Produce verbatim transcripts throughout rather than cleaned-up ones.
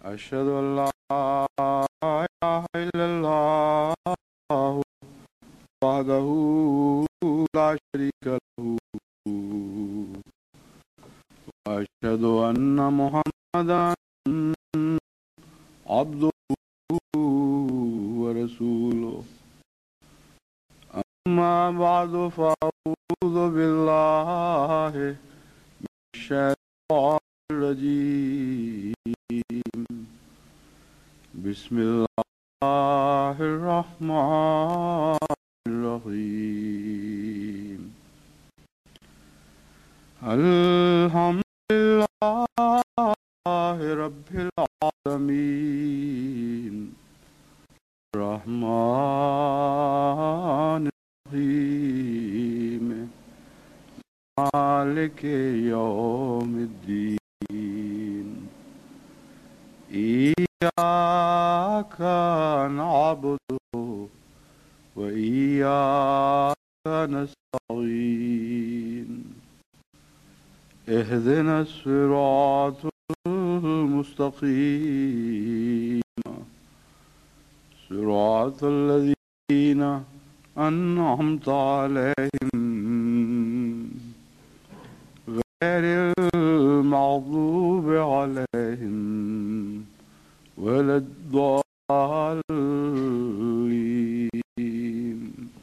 أشهد أن لا إله إلا الله وحده لا شريك له وأشهد أن محمدا عبده ورسوله أما بعد فأعوذ بالله من الشيطان الرجيم بسم الله الرحمن الرحيم الحمد لله رب العالمين الرحمن الرحيم مالك يوم الدين إياك نعبد وإياك نستعين اهدنا الصراط المستقيم صراط الذين أنعمت عليهم غير المغضوب عليهم ولا الضالين.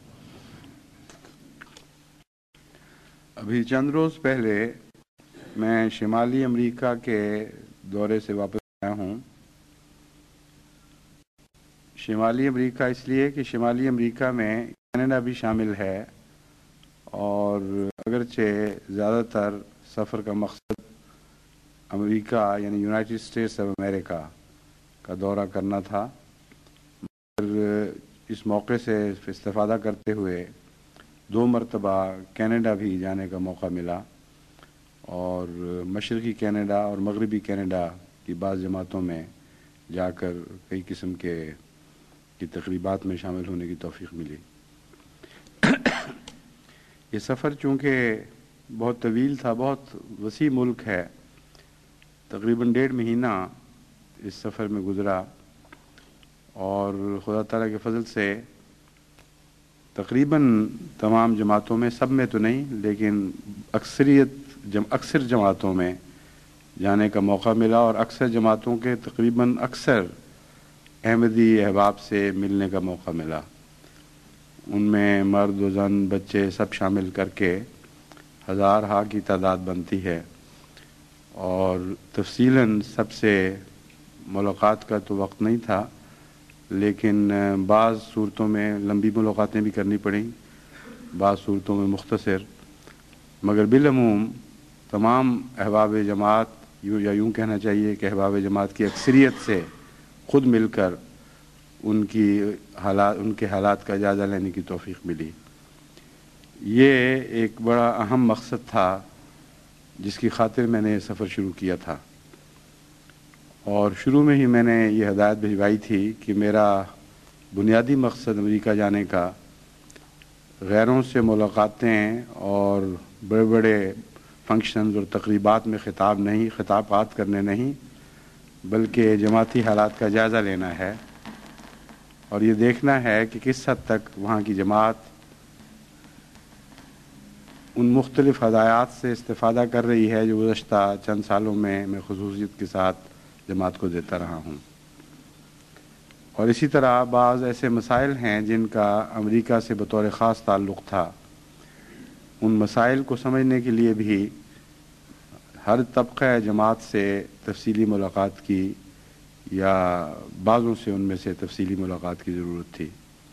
ابھی چند روز پہلے میں شمالی امریکہ کے دورے سے واپس آیا ہوں. شمالی امریکہ اس لیے کہ شمالی امریکہ میں کینیڈا بھی شامل ہے، اور اگرچہ زیادہ تر سفر کا مقصد امریکہ یعنی یونائٹڈ اسٹیٹس آف امریکہ کا دورہ کرنا تھا، مگر اس موقع سے استفادہ کرتے ہوئے دو مرتبہ کینیڈا بھی جانے کا موقع ملا، اور مشرقی کینیڈا اور مغربی کینیڈا کی بعض جماعتوں میں جا کر کئی قسم کے کی تقریبات میں شامل ہونے کی توفیق ملی. یہ سفر چونکہ بہت طویل تھا، بہت وسیع ملک ہے، تقریباً ڈیڑھ مہینہ اس سفر میں گزرا، اور خدا تعالیٰ کے فضل سے تقریباً تمام جماعتوں میں، سب میں تو نہیں لیکن اکثریت جم اکثر جماعتوں میں جانے کا موقع ملا، اور اکثر جماعتوں کے تقریباً اکثر احمدی احباب سے ملنے کا موقع ملا. ان میں مرد و زن بچے سب شامل کر کے ہزار ہا کی تعداد بنتی ہے، اور تفصیلاً سب سے ملاقات کا تو وقت نہیں تھا، لیکن بعض صورتوں میں لمبی ملاقاتیں بھی کرنی پڑیں، بعض صورتوں میں مختصر، مگر بالعموم تمام احباب جماعت یا یوں کہنا چاہیے کہ احباب جماعت کی اکثریت سے خود مل کر ان کی حالات ان کے حالات کا جائزہ لینے کی توفیق ملی. یہ ایک بڑا اہم مقصد تھا جس کی خاطر میں نے یہ سفر شروع کیا تھا، اور شروع میں ہی میں نے یہ ہدایت بھجوائی تھی کہ میرا بنیادی مقصد امریکہ جانے کا غیروں سے ملاقاتیں اور بڑے بڑے فنکشنز اور تقریبات میں خطاب نہیں خطابات کرنے نہیں، بلکہ جماعتی حالات کا جائزہ لینا ہے، اور یہ دیکھنا ہے کہ کس حد تک وہاں کی جماعت ان مختلف ہدایات سے استفادہ کر رہی ہے جو گزشتہ چند سالوں میں میں خصوصیت کے ساتھ جماعت کو دیتا رہا ہوں. اور اسی طرح بعض ایسے مسائل ہیں جن کا امریکہ سے بطور خاص تعلق تھا، ان مسائل کو سمجھنے کے لیے بھی ہر طبقہ جماعت سے تفصیلی ملاقات کی، یا بعضوں سے ان میں سے تفصیلی ملاقات کی ضرورت تھی.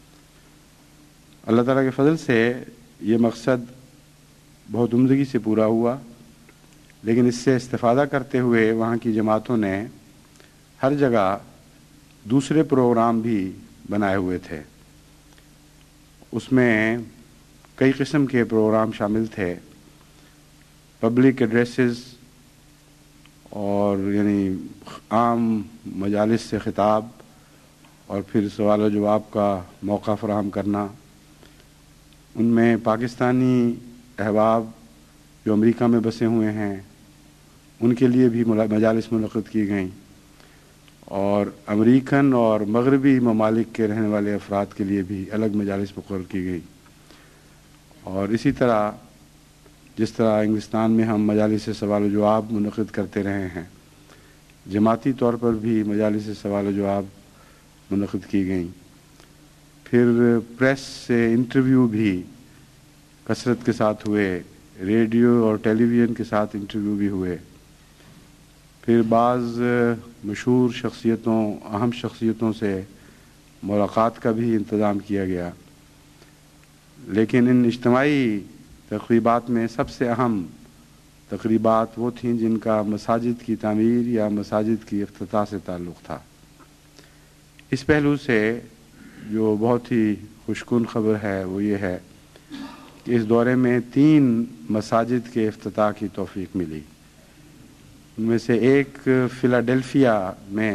اللہ تعالیٰ کے فضل سے یہ مقصد بہت عمدگی سے پورا ہوا، لیکن اس سے استفادہ کرتے ہوئے وہاں کی جماعتوں نے ہر جگہ دوسرے پروگرام بھی بنائے ہوئے تھے. اس میں کئی قسم کے پروگرام شامل تھے، پبلک ایڈریسز اور یعنی عام مجالس سے خطاب، اور پھر سوال و جواب کا موقع فراہم کرنا. ان میں پاکستانی احباب جو امریکہ میں بسے ہوئے ہیں ان کے لیے بھی مجالس منعقد کی گئیں، اور امریکن اور مغربی ممالک کے رہنے والے افراد کے لیے بھی الگ مجالس مقرر کی گئی. اور اسی طرح جس طرح انگلستان میں ہم مجالس سوال و جواب منعقد کرتے رہے ہیں، جماعتی طور پر بھی مجالس سوال و جواب منعقد کی گئیں. پھر پریس سے انٹرویو بھی کثرت کے ساتھ ہوئے، ریڈیو اور ٹیلی ویژن کے ساتھ انٹرویو بھی ہوئے. پھر بعض مشہور شخصیتوں، اہم شخصیتوں سے ملاقات کا بھی انتظام کیا گیا. لیکن ان اجتماعی تقریبات میں سب سے اہم تقریبات وہ تھیں جن کا مساجد کی تعمیر یا مساجد کی افتتاح سے تعلق تھا. اس پہلو سے جو بہت ہی خوشکن خبر ہے وہ یہ ہے کہ اس دورے میں تین مساجد کے افتتاح کی توفیق ملی. ان میں سے ایک فلاڈیلفیا میں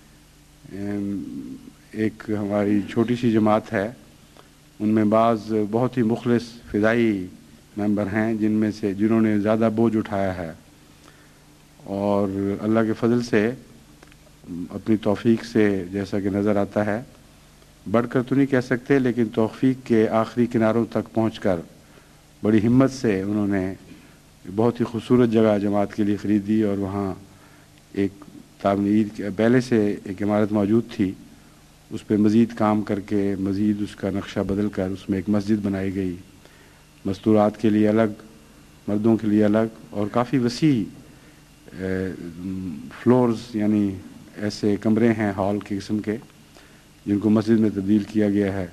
ایک ہماری چھوٹی سی جماعت ہے، ان میں بعض بہت ہی مخلص فدائی ممبر ہیں جن میں سے جنہوں نے زیادہ بوجھ اٹھایا ہے، اور اللہ کے فضل سے اپنی توفیق سے جیسا کہ نظر آتا ہے، بڑھ کر تو نہیں کہہ سکتے لیکن توفیق کے آخری کناروں تک پہنچ کر بڑی ہمت سے انہوں نے بہت ہی خوبصورت جگہ جماعت کے لیے خریدی، اور وہاں ایک تعمیر پہلے سے ایک عمارت موجود تھی، اس پہ مزید کام کر کے مزید اس کا نقشہ بدل کر اس میں ایک مسجد بنائی گئی. مستورات کے لیے الگ، مردوں کے لیے الگ، اور کافی وسیع فلورز یعنی ایسے کمرے ہیں ہال کے قسم کے جن کو مسجد میں تبدیل کیا گیا ہے،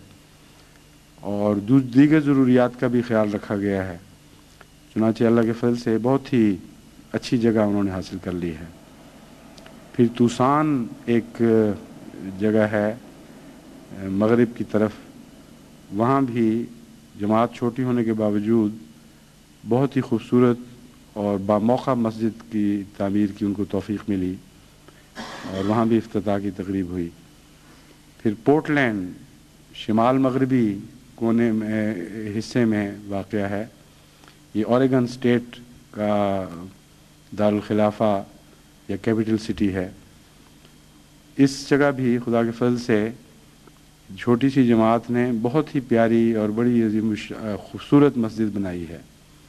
اور دیگر ضروریات کا بھی خیال رکھا گیا ہے. چنانچہ اللہ کے فضل سے بہت ہی اچھی جگہ انہوں نے حاصل کر لی ہے. پھر توسان ایک جگہ ہے مغرب کی طرف، وہاں بھی جماعت چھوٹی ہونے کے باوجود بہت ہی خوبصورت اور باموقع مسجد کی تعمیر کی ان کو توفیق ملی، اور وہاں بھی افتتاح کی تقریب ہوئی. پھر پورٹلینڈ شمال مغربی کونے میں حصے میں واقع ہے، یہ اوریگن اسٹیٹ کا دارالخلافہ یا کیپٹل سٹی ہے. اس جگہ بھی خدا کے فضل سے چھوٹی سی جماعت نے بہت ہی پیاری اور بڑی عظیم خوبصورت مسجد بنائی ہے،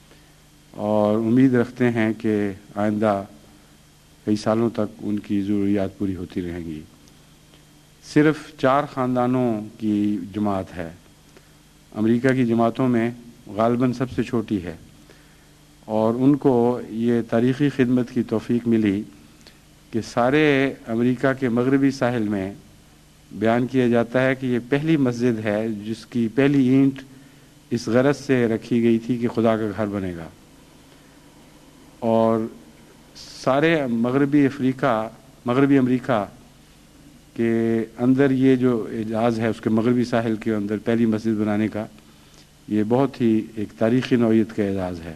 اور امید رکھتے ہیں کہ آئندہ کئی سالوں تک ان کی ضروریات پوری ہوتی رہیں گی. صرف چار خاندانوں کی جماعت ہے، امریکہ کی جماعتوں میں غالباً سب سے چھوٹی ہے، اور ان کو یہ تاریخی خدمت کی توفیق ملی کہ سارے امریکہ کے مغربی ساحل میں بیان کیا جاتا ہے کہ یہ پہلی مسجد ہے جس کی پہلی اینٹ اس غرض سے رکھی گئی تھی کہ خدا کا گھر بنے گا. اور سارے مغربی افریقہ مغربی امریکہ کے اندر یہ جو اعزاز ہے اس کے مغربی ساحل کے اندر پہلی مسجد بنانے کا، یہ بہت ہی ایک تاریخی نوعیت کا اعزاز ہے.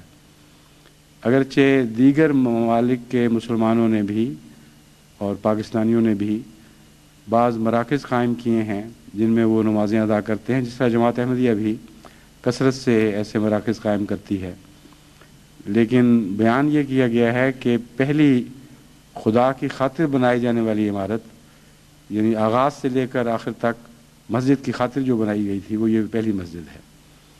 اگرچہ دیگر ممالک کے مسلمانوں نے بھی اور پاکستانیوں نے بھی بعض مراکز قائم کیے ہیں جن میں وہ نمازیں ادا کرتے ہیں، جس طرح جماعت احمدیہ بھی کثرت سے ایسے مراکز قائم کرتی ہے، لیکن بیان یہ کیا گیا ہے کہ پہلی خدا کی خاطر بنائی جانے والی عمارت، یعنی آغاز سے لے کر آخر تک مسجد کی خاطر جو بنائی گئی تھی وہ یہ پہلی مسجد ہے.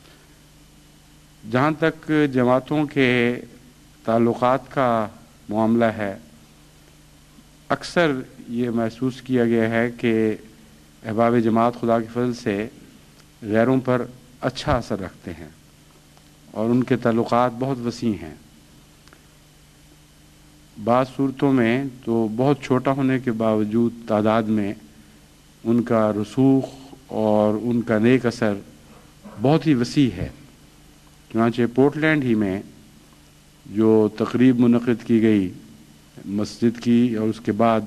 جہاں تک جماعتوں کے تعلقات کا معاملہ ہے، اکثر یہ محسوس کیا گیا ہے کہ احباب جماعت خدا کے فضل سے غیروں پر اچھا اثر رکھتے ہیں اور ان کے تعلقات بہت وسیع ہیں. بعض صورتوں میں تو بہت چھوٹا ہونے کے باوجود تعداد میں ان کا رسوخ اور ان کا نیک اثر بہت ہی وسیع ہے. چنانچہ پورٹلینڈ ہی میں جو تقریب منعقد کی گئی مسجد کی، اور اس کے بعد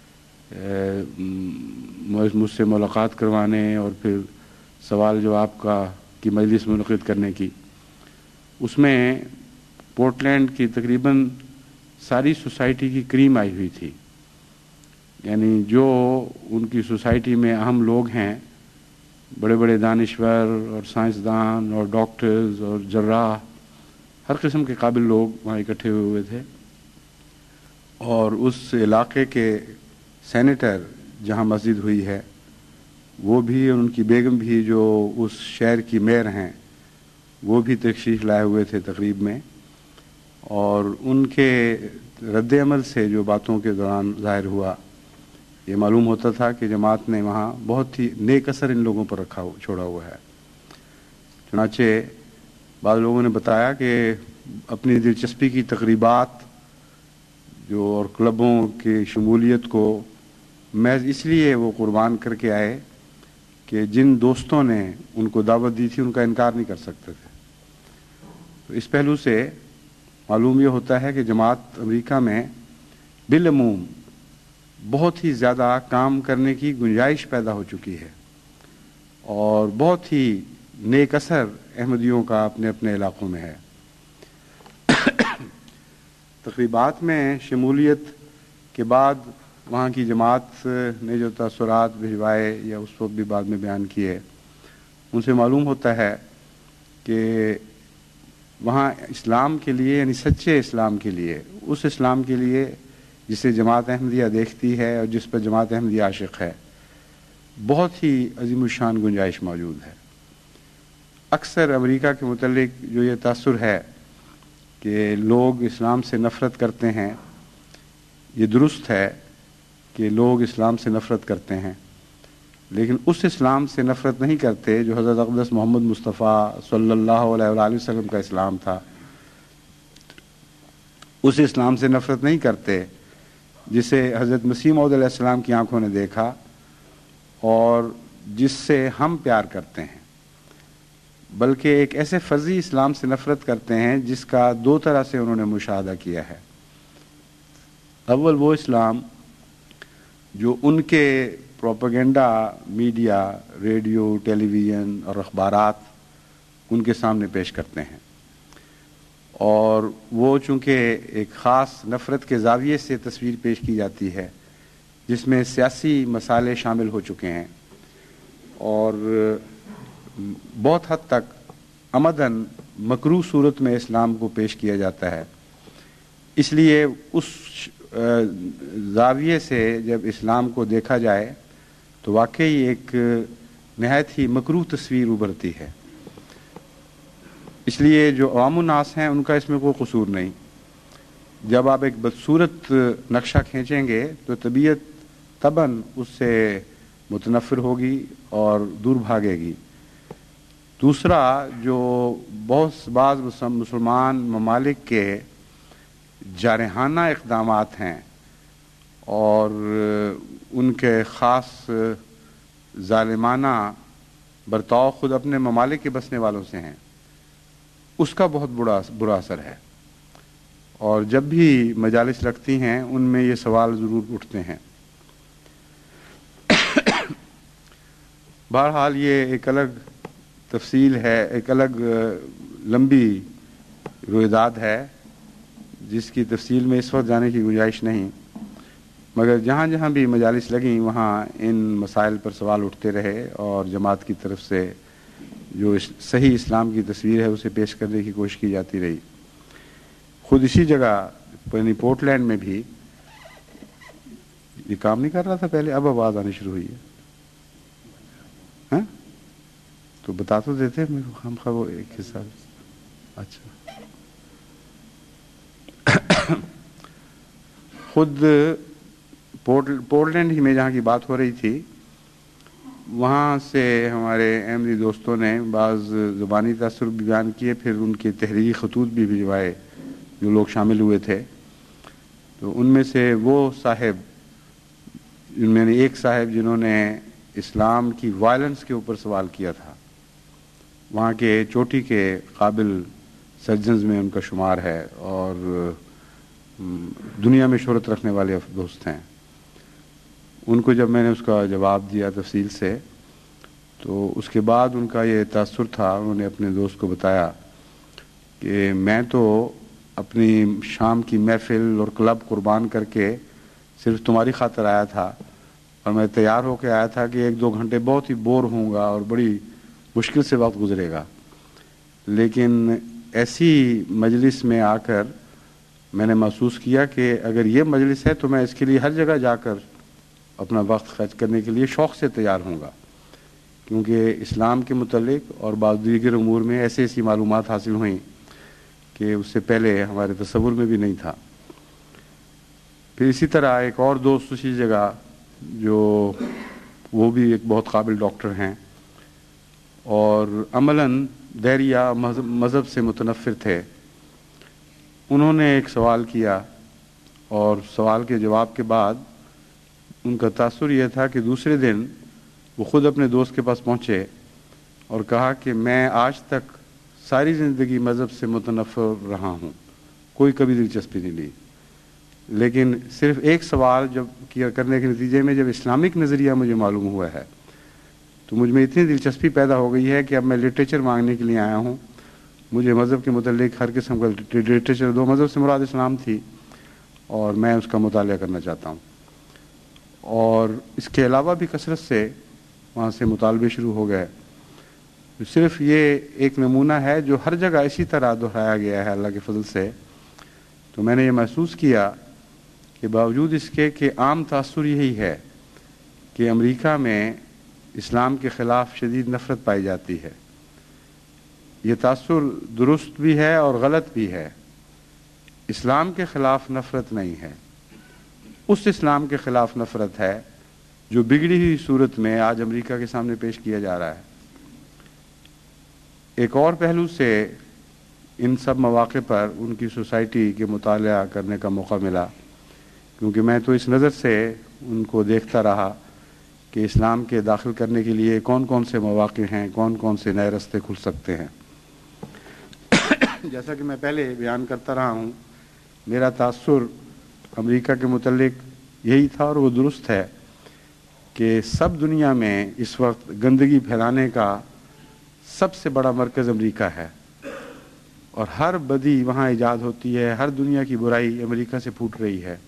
مجھ سے ملاقات کروانے اور پھر سوال جواب کا کی مجلس منعقد کرنے کی، اس میں پورٹلینڈ کی تقریباً ساری سوسائٹی کی کریم آئی ہوئی تھی. یعنی جو ان کی سوسائٹی میں اہم لوگ ہیں، بڑے بڑے دانشور اور سائنسدان اور ڈاکٹرز اور جراح، ہر قسم کے قابل لوگ وہاں اکٹھے ہوئے تھے، اور اس علاقے کے سینیٹر جہاں مسجد ہوئی ہے وہ بھی، ان کی بیگم بھی جو اس شہر کی میئر ہیں وہ بھی تشریف لائے ہوئے تھے تقریب میں، اور ان کے رد عمل سے جو باتوں کے دوران ظاہر ہوا، یہ معلوم ہوتا تھا کہ جماعت نے وہاں بہت ہی نیک اثر ان لوگوں پر رکھا چھوڑا ہوا ہے۔ چنانچہ بعض لوگوں نے بتایا کہ اپنی دلچسپی کی تقریبات جو اور کلبوں کی شمولیت کو محض اس لیے وہ قربان کر کے آئے کہ جن دوستوں نے ان کو دعوت دی تھی ان کا انکار نہیں کر سکتے تھے۔ تو اس پہلو سے معلوم یہ ہوتا ہے کہ جماعت امریکہ میں بالعموم بہت ہی زیادہ کام کرنے کی گنجائش پیدا ہو چکی ہے، اور بہت ہی نیک اثر احمدیوں کا اپنے اپنے علاقوں میں ہے۔ تقریبات میں شمولیت کے بعد وہاں کی جماعت نے جو تاثرات بھجوائے یا اس وقت بھی بعد میں بیان کیے، ان سے معلوم ہوتا ہے کہ وہاں اسلام کے لیے، یعنی سچے اسلام کے لیے، اس اسلام کے لیے جسے جماعت احمدیہ دیکھتی ہے اور جس پر جماعت احمدیہ عاشق ہے، بہت ہی عظیم الشان گنجائش موجود ہے۔ اکثر امریکہ کے متعلق جو یہ تاثر ہے کہ لوگ اسلام سے نفرت کرتے ہیں، یہ درست ہے کہ لوگ اسلام سے نفرت کرتے ہیں، لیکن اس اسلام سے نفرت نہیں کرتے جو حضرت اقدس محمد مصطفیٰ صلی اللہ علیہ وآلہ وسلم کا اسلام تھا۔ اس اسلام سے نفرت نہیں کرتے جسے حضرت مسیح موعود علیہ السلام کی آنکھوں نے دیکھا اور جس سے ہم پیار کرتے ہیں، بلکہ ایک ایسے فرضی اسلام سے نفرت کرتے ہیں جس کا دو طرح سے انہوں نے مشاہدہ کیا ہے۔ اول وہ اسلام جو ان کے propaganda media, radio, television اور اخبارات ان کے سامنے پیش کرتے ہیں، اور وہ چونکہ ایک خاص نفرت کے زاویے سے تصویر پیش کی جاتی ہے جس میں سیاسی مسائل شامل ہو چکے ہیں، اور بہت حد تک عمدن مکروہ صورت میں اسلام کو پیش کیا جاتا ہے۔ اس لیے اس زاویے سے جب اسلام کو دیکھا جائے تو واقعی ایک نہایت ہی مکروہ تصویر ابھرتی ہے۔ اس لیے جو عوام الناس ہیں ان کا اس میں کوئی قصور نہیں۔ جب آپ ایک بدصورت نقشہ کھینچیں گے تو طبیعت طبعاً اس سے متنفر ہوگی اور دور بھاگے گی۔ دوسرا، جو بہت بعض مسلمان ممالک کے جارحانہ اقدامات ہیں اور ان کے خاص ظالمانہ برتاؤ خود اپنے ممالک کے بسنے والوں سے ہیں، اس کا بہت بڑا برا اثر ہے، اور جب بھی مجالس لگتی ہیں ان میں یہ سوال ضرور اٹھتے ہیں۔ بہرحال یہ ایک الگ تفصیل ہے، ایک الگ لمبی رویداد ہے جس کی تفصیل میں اس وقت جانے کی گنجائش نہیں، مگر جہاں جہاں بھی مجالس لگیں وہاں ان مسائل پر سوال اٹھتے رہے، اور جماعت کی طرف سے جو صحیح اسلام کی تصویر ہے اسے پیش کرنے کی کوشش کی جاتی رہی۔ خود اسی جگہ یعنی پورٹ لینڈ میں بھی یہ کام نہیں کر رہا تھا پہلے، اب آواز آنی شروع ہوئی ہے، ہاں تو بتا تو دیتے میرے کو، ہم خواہ وہ ایک حصہ۔ اچھا، خود پورٹ لینڈ ہی میں جہاں کی بات ہو رہی تھی وہاں سے ہمارے احمدی دوستوں نے بعض زبانی تاثر بھی بیان کیے، پھر ان کے تحریری خطوط بھی بھجوائے جو لوگ شامل ہوئے تھے۔ تو ان میں سے وہ صاحب، ان میں نے ایک صاحب جنہوں نے اسلام کی وائلنس کے اوپر سوال کیا تھا، وہاں کے چوٹی کے قابل سرجنز میں ان کا شمار ہے اور دنیا میں شہرت رکھنے والے دوست ہیں۔ ان کو جب میں نے اس کا جواب دیا تفصیل سے تو اس کے بعد ان کا یہ تاثر تھا، انہوں نے اپنے دوست کو بتایا کہ میں تو اپنی شام کی محفل اور کلب قربان کر کے صرف تمہاری خاطر آیا تھا، اور میں تیار ہو کے آیا تھا کہ ایک دو گھنٹے بہت ہی بور ہوں گا اور بڑی مشکل سے وقت گزرے گا، لیکن ایسی مجلس میں آ کر میں نے محسوس کیا کہ اگر یہ مجلس ہے تو میں اس کے لیے ہر جگہ جا کر اپنا وقت خرچ کرنے کے لیے شوق سے تیار ہوں گا، کیونکہ اسلام کے متعلق اور بعض دیگر امور میں ایسی ایسی معلومات حاصل ہوئیں کہ اس سے پہلے ہمارے تصور میں بھی نہیں تھا۔ پھر اسی طرح ایک اور دوست اسی جگہ جو وہ بھی ایک بہت قابل ڈاکٹر ہیں اور عملاً دہریہ مذہب سے متنفر تھے، انہوں نے ایک سوال کیا اور سوال کے جواب کے بعد ان کا تاثر یہ تھا کہ دوسرے دن وہ خود اپنے دوست کے پاس پہنچے اور کہا کہ میں آج تک ساری زندگی مذہب سے متنفر رہا ہوں، کوئی کبھی دلچسپی نہیں لی، لیکن صرف ایک سوال جب کیا کرنے کے نتیجے میں جب اسلامک نظریہ مجھے معلوم ہوا ہے تو مجھ میں اتنی دلچسپی پیدا ہو گئی ہے کہ اب میں لٹریچر مانگنے کے لیے آیا ہوں۔ مجھے مذہب کے متعلق ہر قسم کا لٹریچر، دو مذہب سے مراد اسلام تھی، اور میں اس کا مطالعہ کرنا چاہتا ہوں۔ اور اس کے علاوہ بھی کثرت سے وہاں سے مطالبے شروع ہو گئے۔ صرف یہ ایک نمونہ ہے جو ہر جگہ اسی طرح دہرایا گیا ہے اللہ کے فضل سے۔ تو میں نے یہ محسوس کیا کہ باوجود اس کے کہ عام تاثر یہی ہے کہ امریکہ میں اسلام کے خلاف شدید نفرت پائی جاتی ہے، یہ تاثر درست بھی ہے اور غلط بھی ہے۔ اسلام کے خلاف نفرت نہیں ہے، اس اسلام کے خلاف نفرت ہے جو بگڑی ہوئی صورت میں آج امریکہ کے سامنے پیش کیا جا رہا ہے۔ ایک اور پہلو سے ان سب مواقع پر ان کی سوسائٹی کے مطالعہ کرنے کا موقع ملا، کیونکہ میں تو اس نظر سے ان کو دیکھتا رہا کہ اسلام کے داخل کرنے کے لیے کون کون سے مواقع ہیں، کون کون سے نئے راستے کھل سکتے ہیں۔ جیسا کہ میں پہلے بیان کرتا رہا ہوں، میرا تاثر امریکہ کے متعلق یہی تھا اور وہ درست ہے کہ سب دنیا میں اس وقت گندگی پھیلانے کا سب سے بڑا مرکز امریکہ ہے، اور ہر بدی وہاں ایجاد ہوتی ہے، ہر دنیا کی برائی امریکہ سے پھوٹ رہی ہے۔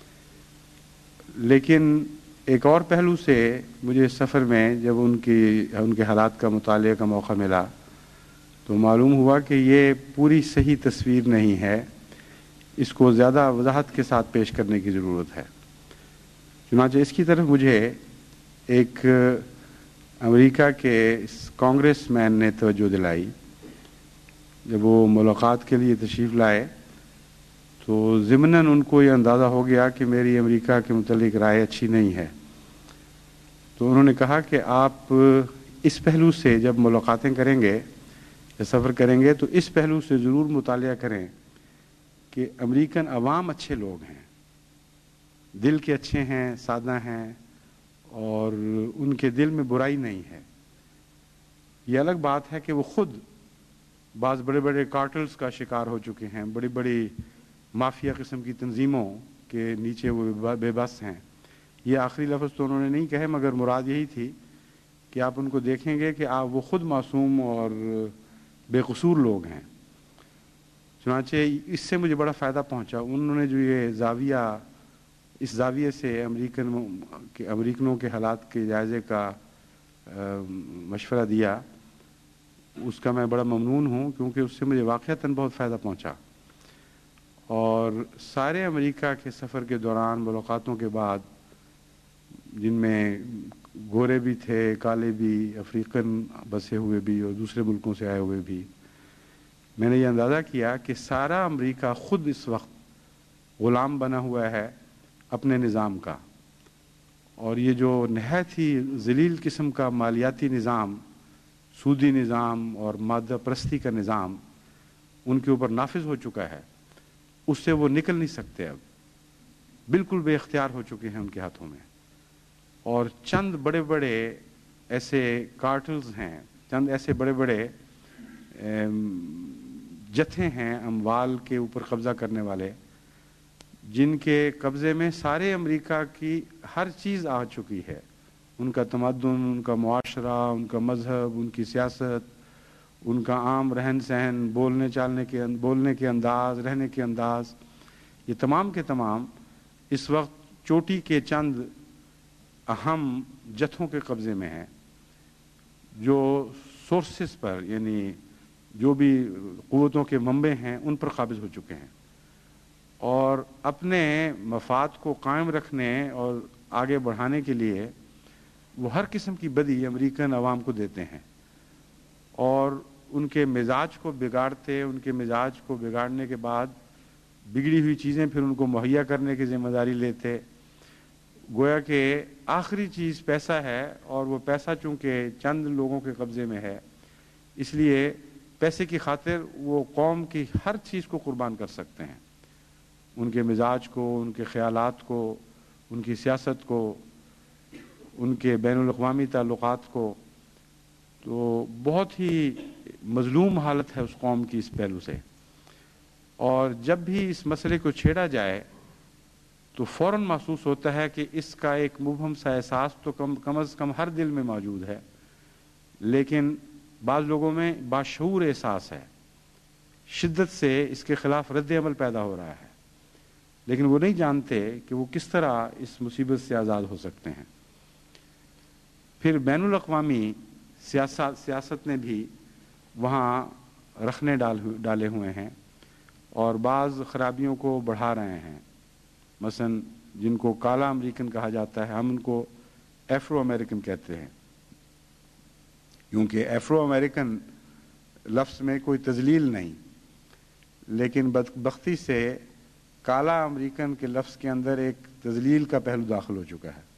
لیکن ایک اور پہلو سے مجھے اس سفر میں جب ان کی ان کے حالات کا مطالعے کا موقع ملا تو معلوم ہوا کہ یہ پوری صحیح تصویر نہیں ہے، اس کو زیادہ وضاحت کے ساتھ پیش کرنے کی ضرورت ہے۔ چنانچہ اس کی طرف مجھے ایک امریکہ کے کانگریس مین نے توجہ دلائی۔ جب وہ ملاقات کے لیے تشریف لائے تو ضمناً ان کو یہ اندازہ ہو گیا کہ میری امریکہ کے متعلق رائے اچھی نہیں ہے، تو انہوں نے کہا کہ آپ اس پہلو سے جب ملاقاتیں کریں گے یا سفر کریں گے تو اس پہلو سے ضرور مطالعہ کریں کہ امریکن عوام اچھے لوگ ہیں، دل کے اچھے ہیں، سادہ ہیں، اور ان کے دل میں برائی نہیں ہے۔ یہ الگ بات ہے کہ وہ خود بعض بڑے بڑے کارٹلز کا شکار ہو چکے ہیں، بڑی بڑی مافیا قسم کی تنظیموں کے نیچے وہ بے بس ہیں۔ یہ آخری لفظ تو انہوں نے نہیں کہے، مگر مراد یہی تھی کہ آپ ان کو دیکھیں گے کہ آپ وہ خود معصوم اور بے قصور لوگ ہیں۔ چنانچہ اس سے مجھے بڑا فائدہ پہنچا۔ انہوں نے جو یہ زاویہ، اس زاویے سے امریکن امریکنوں کے حالات کے جائزے کا مشورہ دیا، اس کا میں بڑا ممنون ہوں، کیونکہ اس سے مجھے واقعتاً بہت فائدہ پہنچا۔ اور سارے امریکہ کے سفر کے دوران ملاقاتوں کے بعد، جن میں گورے بھی تھے، کالے بھی، افریقن بسے ہوئے بھی اور دوسرے ملکوں سے آئے ہوئے بھی، میں نے یہ اندازہ کیا کہ سارا امریکہ خود اس وقت غلام بنا ہوا ہے اپنے نظام کا، اور یہ جو نہایت ہی ذلیل قسم کا مالیاتی نظام، سودی نظام اور مادہ پرستی کا نظام ان کے اوپر نافذ ہو چکا ہے، اس سے وہ نکل نہیں سکتے، اب بالکل بے اختیار ہو چکے ہیں ان کے ہاتھوں میں۔ اور چند بڑے بڑے ایسے کارٹلز ہیں، چند ایسے بڑے بڑے جتھے ہیں اموال کے اوپر قبضہ کرنے والے، جن کے قبضے میں سارے امریکہ کی ہر چیز آ چکی ہے، ان کا تمدن، ان کا معاشرہ، ان کا مذہب، ان کی سیاست، ان کا عام رہن سہن، بولنے چالنے کے بولنے کے انداز، رہنے کے انداز، یہ تمام کے تمام اس وقت چوٹی کے چند اہم جتھوں کے قبضے میں ہیں، جو سورسز پر، یعنی جو بھی قوتوں کے منبع ہیں، ان پر قابض ہو چکے ہیں۔ اور اپنے مفاد کو قائم رکھنے اور آگے بڑھانے کے لیے وہ ہر قسم کی بدی امریکن عوام کو دیتے ہیں اور ان کے مزاج کو بگاڑتے، ان کے مزاج کو بگاڑنے کے بعد بگڑی ہوئی چیزیں پھر ان کو مہیا کرنے کی ذمہ داری لیتے. گویا کہ آخری چیز پیسہ ہے، اور وہ پیسہ چونکہ چند لوگوں کے قبضے میں ہے، اس لیے پیسے کی خاطر وہ قوم کی ہر چیز کو قربان کر سکتے ہیں، ان کے مزاج کو، ان کے خیالات کو، ان کی سیاست کو، ان کے بین الاقوامی تعلقات کو. تو بہت ہی مظلوم حالت ہے اس قوم کی اس پہلو سے. اور جب بھی اس مسئلے کو چھیڑا جائے تو فوراً محسوس ہوتا ہے کہ اس کا ایک مبہم سا احساس تو کم کم از کم ہر دل میں موجود ہے، لیکن بعض لوگوں میں باشعور احساس ہے، شدت سے اس کے خلاف رد عمل پیدا ہو رہا ہے، لیکن وہ نہیں جانتے کہ وہ کس طرح اس مصیبت سے آزاد ہو سکتے ہیں. پھر بین الاقوامی سیاست سیاست نے بھی وہاں رکھنے ڈال ڈالے ہوئے ہیں اور بعض خرابیوں کو بڑھا رہے ہیں. مثلا جن کو کالا امریکن کہا جاتا ہے، ہم ان کو ایفرو امریکن کہتے ہیں، کیونکہ ایفرو امریکن لفظ میں کوئی تذلیل نہیں، لیکن بدبختی سے کالا امریکن کے لفظ کے اندر ایک تذلیل کا پہلو داخل ہو چکا ہے.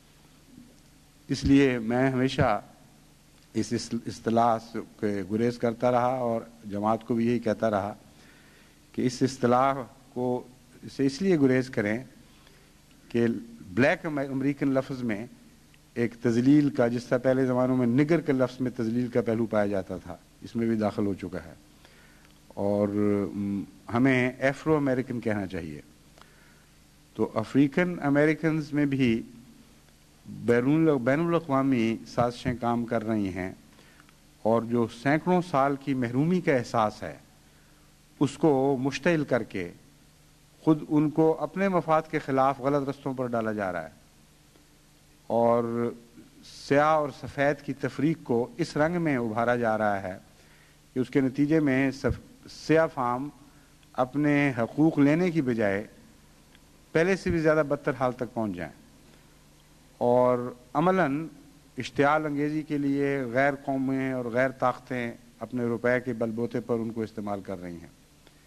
اس لیے میں ہمیشہ اس اصطلاح کے گریز کرتا رہا اور جماعت کو بھی یہی کہتا رہا کہ اس اصطلاح کو اسے اس لیے گریز کریں کہ بلیک امریکن لفظ میں ایک تذلیل کا، جس طرح پہلے زمانوں میں نگر کے لفظ میں تذلیل کا پہلو پایا جاتا تھا، اس میں بھی داخل ہو چکا ہے، اور ہمیں ایفرو امریکن کہنا چاہیے. تو افریقن امریکنز میں بھی بیرون بین الاقوامی سازشیں کام کر رہی ہیں، اور جو سینکڑوں سال کی محرومی کا احساس ہے اس کو مشتعل کر کے خود ان کو اپنے مفاد کے خلاف غلط رستوں پر ڈالا جا رہا ہے، اور سیاہ اور سفید کی تفریق کو اس رنگ میں ابھارا جا رہا ہے کہ اس کے نتیجے میں سیاہ فام اپنے حقوق لینے کی بجائے پہلے سے بھی زیادہ بدتر حال تک پہنچ جائیں، اور عملاً اشتعال انگیزی کے لیے غیر قومیں اور غیر طاقتیں اپنے روپے کے بل بوتے پر ان کو استعمال کر رہی ہیں.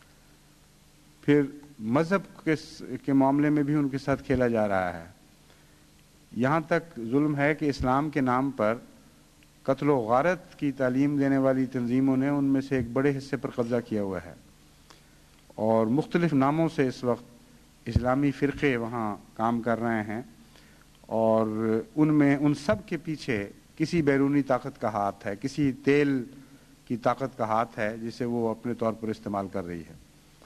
پھر مذہب کے کے معاملے میں بھی ان کے ساتھ کھیلا جا رہا ہے. یہاں تک ظلم ہے کہ اسلام کے نام پر قتل و غارت کی تعلیم دینے والی تنظیموں نے ان میں سے ایک بڑے حصے پر قبضہ کیا ہوا ہے، اور مختلف ناموں سے اس وقت اسلامی فرقے وہاں کام کر رہے ہیں، اور ان میں ان سب کے پیچھے کسی بیرونی طاقت کا ہاتھ ہے، کسی تیل کی طاقت کا ہاتھ ہے جسے وہ اپنے طور پر استعمال کر رہی ہے،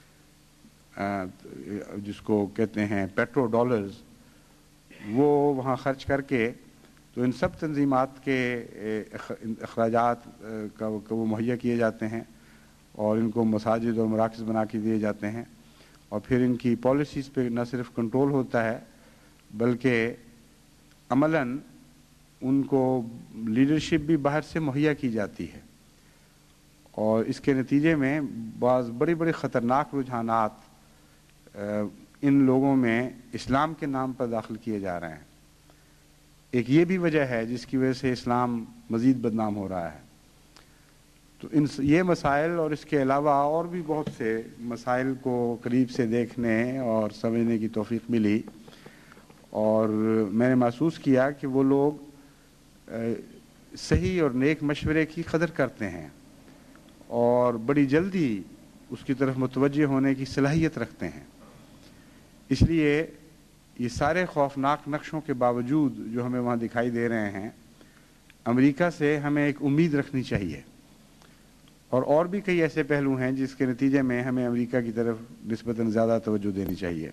جس کو کہتے ہیں پیٹرو ڈالرز. وہ وہاں خرچ کر کے تو ان سب تنظیمات کے اخراجات کا وہ مہیا کیے جاتے ہیں، اور ان کو مساجد اور مراکز بنا کے دیے جاتے ہیں، اور پھر ان کی پالیسیز پہ نہ صرف کنٹرول ہوتا ہے بلکہ عملاً ان کو لیڈرشپ بھی باہر سے مہیا کی جاتی ہے، اور اس کے نتیجے میں بعض بڑی بڑی خطرناک رجحانات ان لوگوں میں اسلام کے نام پر داخل کیے جا رہے ہیں. ایک یہ بھی وجہ ہے جس کی وجہ سے اسلام مزید بدنام ہو رہا ہے. تو ان یہ مسائل اور اس کے علاوہ اور بھی بہت سے مسائل کو قریب سے دیکھنے اور سمجھنے کی توفیق ملی، اور میں نے محسوس کیا کہ وہ لوگ صحیح اور نیک مشورے کی قدر کرتے ہیں اور بڑی جلدی اس کی طرف متوجہ ہونے کی صلاحیت رکھتے ہیں. اس لیے یہ سارے خوفناک نقشوں کے باوجود جو ہمیں وہاں دکھائی دے رہے ہیں، امریکہ سے ہمیں ایک امید رکھنی چاہیے، اور اور بھی کئی ایسے پہلو ہیں جس کے نتیجے میں ہمیں امریکہ کی طرف نسبتاً زیادہ توجہ دینی چاہیے.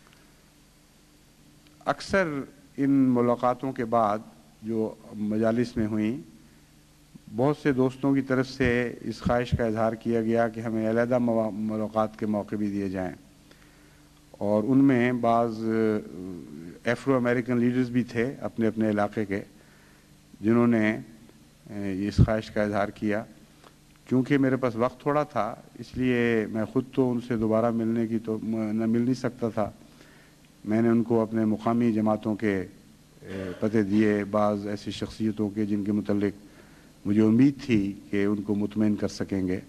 اکثر ان ملاقاتوں کے بعد جو مجالس میں ہوئیں، بہت سے دوستوں کی طرف سے اس خواہش کا اظہار کیا گیا کہ ہمیں علیحدہ ملاقات کے موقع بھی دیے جائیں، اور ان میں بعض ایفرو امریکن لیڈرز بھی تھے اپنے اپنے علاقے کے، جنہوں نے اس خواہش کا اظہار کیا. کیونکہ میرے پاس وقت تھوڑا تھا اس لیے میں خود تو ان سے دوبارہ ملنے کی تو نہ مل نہیں سکتا تھا. میں نے ان کو اپنے مقامی جماعتوں کے پتے دیے, بعض ایسی شخصیتوں کے جن کے متعلق مجھے امید تھی کہ ان کو مطمئن کر سکیں گے.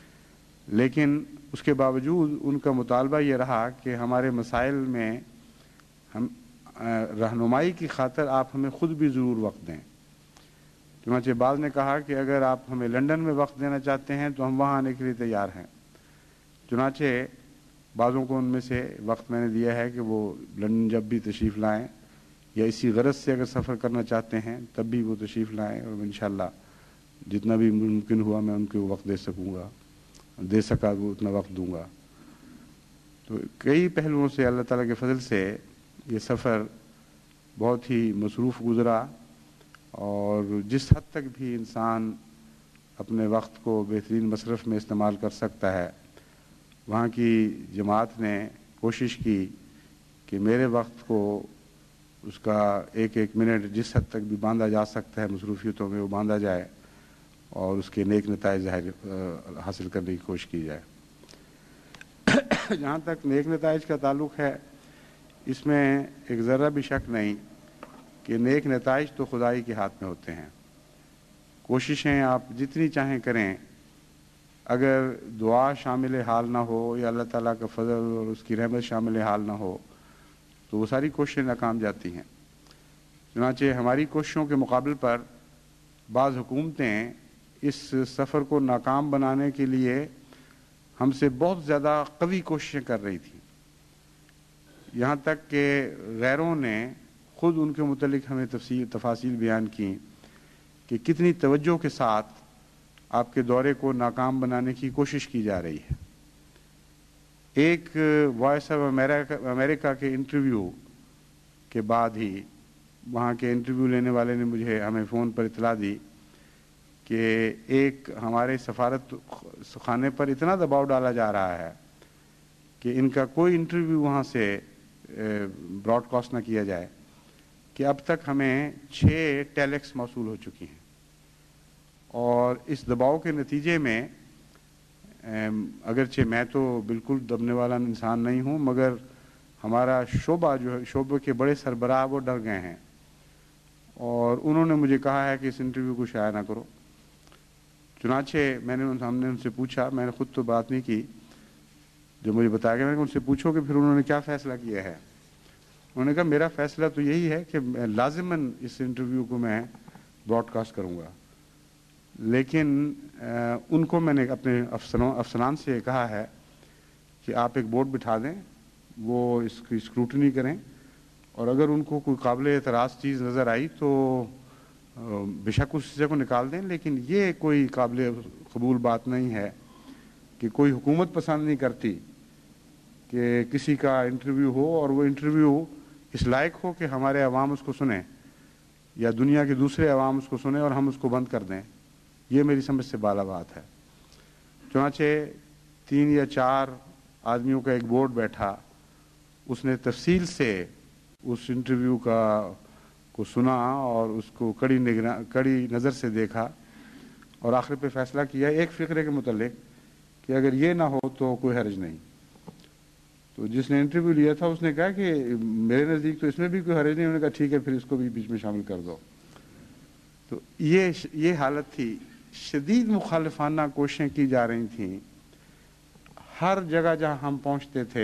لیکن اس کے باوجود ان کا مطالبہ یہ رہا کہ ہمارے مسائل میں ہم رہنمائی کی خاطر آپ ہمیں خود بھی ضرور وقت دیں. چنانچہ بعض نے کہا کہ اگر آپ ہمیں لندن میں وقت دینا چاہتے ہیں تو ہم وہاں آنے کے لیے تیار ہیں. چنانچہ بعضوں کو ان میں سے وقت میں نے دیا ہے کہ وہ لندن جب بھی تشریف لائیں یا اسی غرض سے اگر سفر کرنا چاہتے ہیں تب بھی وہ تشریف لائیں, اور انشاءاللہ جتنا بھی ممکن ہوا میں ان کو وقت دے سکوں گا, دے سکا وہ اتنا وقت دوں گا. تو کئی پہلوؤں سے اللہ تعالیٰ کے فضل سے یہ سفر بہت ہی مصروف گزرا, اور جس حد تک بھی انسان اپنے وقت کو بہترین مصرف میں استعمال کر سکتا ہے, وہاں کی جماعت نے کوشش کی کہ میرے وقت کو اس کا ایک ایک منٹ جس حد تک بھی باندھا جا سکتا ہے مصروفیتوں میں وہ باندھا جائے اور اس کے نیک نتائج ظاہر حاصل کرنے کی کوشش کی جائے. جہاں تک نیک نتائج کا تعلق ہے, اس میں ایک ذرہ بھی شک نہیں کہ نیک نتائج تو خدائی کے ہاتھ میں ہوتے ہیں. کوششیں آپ جتنی چاہیں کریں, اگر دعا شامل حال نہ ہو یا اللہ تعالیٰ کا فضل اور اس کی رحمت شامل حال نہ ہو تو وہ ساری کوششیں ناکام جاتی ہیں. چنانچہ ہماری کوششوں کے مقابل پر بعض حکومتیں اس سفر کو ناکام بنانے کے لیے ہم سے بہت زیادہ قوی کوششیں کر رہی تھیں, یہاں تک کہ غیروں نے خود ان کے متعلق ہمیں تفصیل تفاصیل بیان کی کہ کتنی توجہ کے ساتھ آپ کے دورے کو ناکام بنانے کی کوشش کی جا رہی ہے. ایک وائس آف امریکہ امریکہ کے انٹرویو کے بعد ہی وہاں کے انٹرویو لینے والے نے مجھے ہمیں فون پر اطلاع دی کہ ایک ہمارے سفارت خانے پر اتنا دباؤ ڈالا جا رہا ہے کہ ان کا کوئی انٹرویو وہاں سے براڈ کاسٹ نہ کیا جائے, کہ اب تک ہمیں چھ ٹیلیکس موصول ہو چکی ہیں. اور اس دباؤ کے نتیجے میں اگرچہ میں تو بالکل دبنے والا انسان نہیں ہوں, مگر ہمارا شعبہ جو ہے شعبے کے بڑے سربراہ وہ ڈر گئے ہیں, اور انہوں نے مجھے کہا ہے کہ اس انٹرویو کو شائع نہ کرو. چنانچہ میں نے ہم نے ان سے پوچھا, میں نے خود تو بات نہیں کی, جو مجھے بتایا گیا میں نے ان سے پوچھو کہ پھر انہوں نے کیا فیصلہ کیا ہے. انہوں نے کہا میرا فیصلہ تو یہی ہے کہ لازماً اس انٹرویو کو میں براڈ کاسٹ کروں گا, لیکن ان کو میں نے اپنے افسروں افسران سے کہا ہے کہ آپ ایک بورڈ بٹھا دیں, وہ اس کی اسکروٹنی کریں, اور اگر ان کو کوئی قابل اعتراض چیز نظر آئی تو بے شک اس چیزیں کو نکال دیں, لیکن یہ کوئی قابل قبول بات نہیں ہے کہ کوئی حکومت پسند نہیں کرتی کہ کسی کا انٹرویو ہو اور وہ انٹرویو اس لائق ہو کہ ہمارے عوام اس کو سنیں یا دنیا کے دوسرے عوام اس کو سنیں اور ہم اس کو بند کر دیں. یہ میری سمجھ سے بالا بات ہے. چنانچہ تین یا چار آدمیوں کا ایک بورڈ بیٹھا, اس نے تفصیل سے اس انٹرویو کا کو سنا اور اس کو کڑی نگراں کڑی نظر سے دیکھا, اور آخر پہ فیصلہ کیا ایک فقرے کے متعلق کہ اگر یہ نہ ہو تو کوئی حرج نہیں. تو جس نے انٹرویو لیا تھا اس نے کہا کہ میرے نزدیک تو اس میں بھی کوئی حرج نہیں. انہوں نے کہا ٹھیک ہے پھر اس کو بھی بیچ میں شامل کر دو. تو یہ یہ حالت تھی. شدید مخالفانہ کوششیں کی جا رہی تھیں. ہر جگہ جہاں ہم پہنچتے تھے,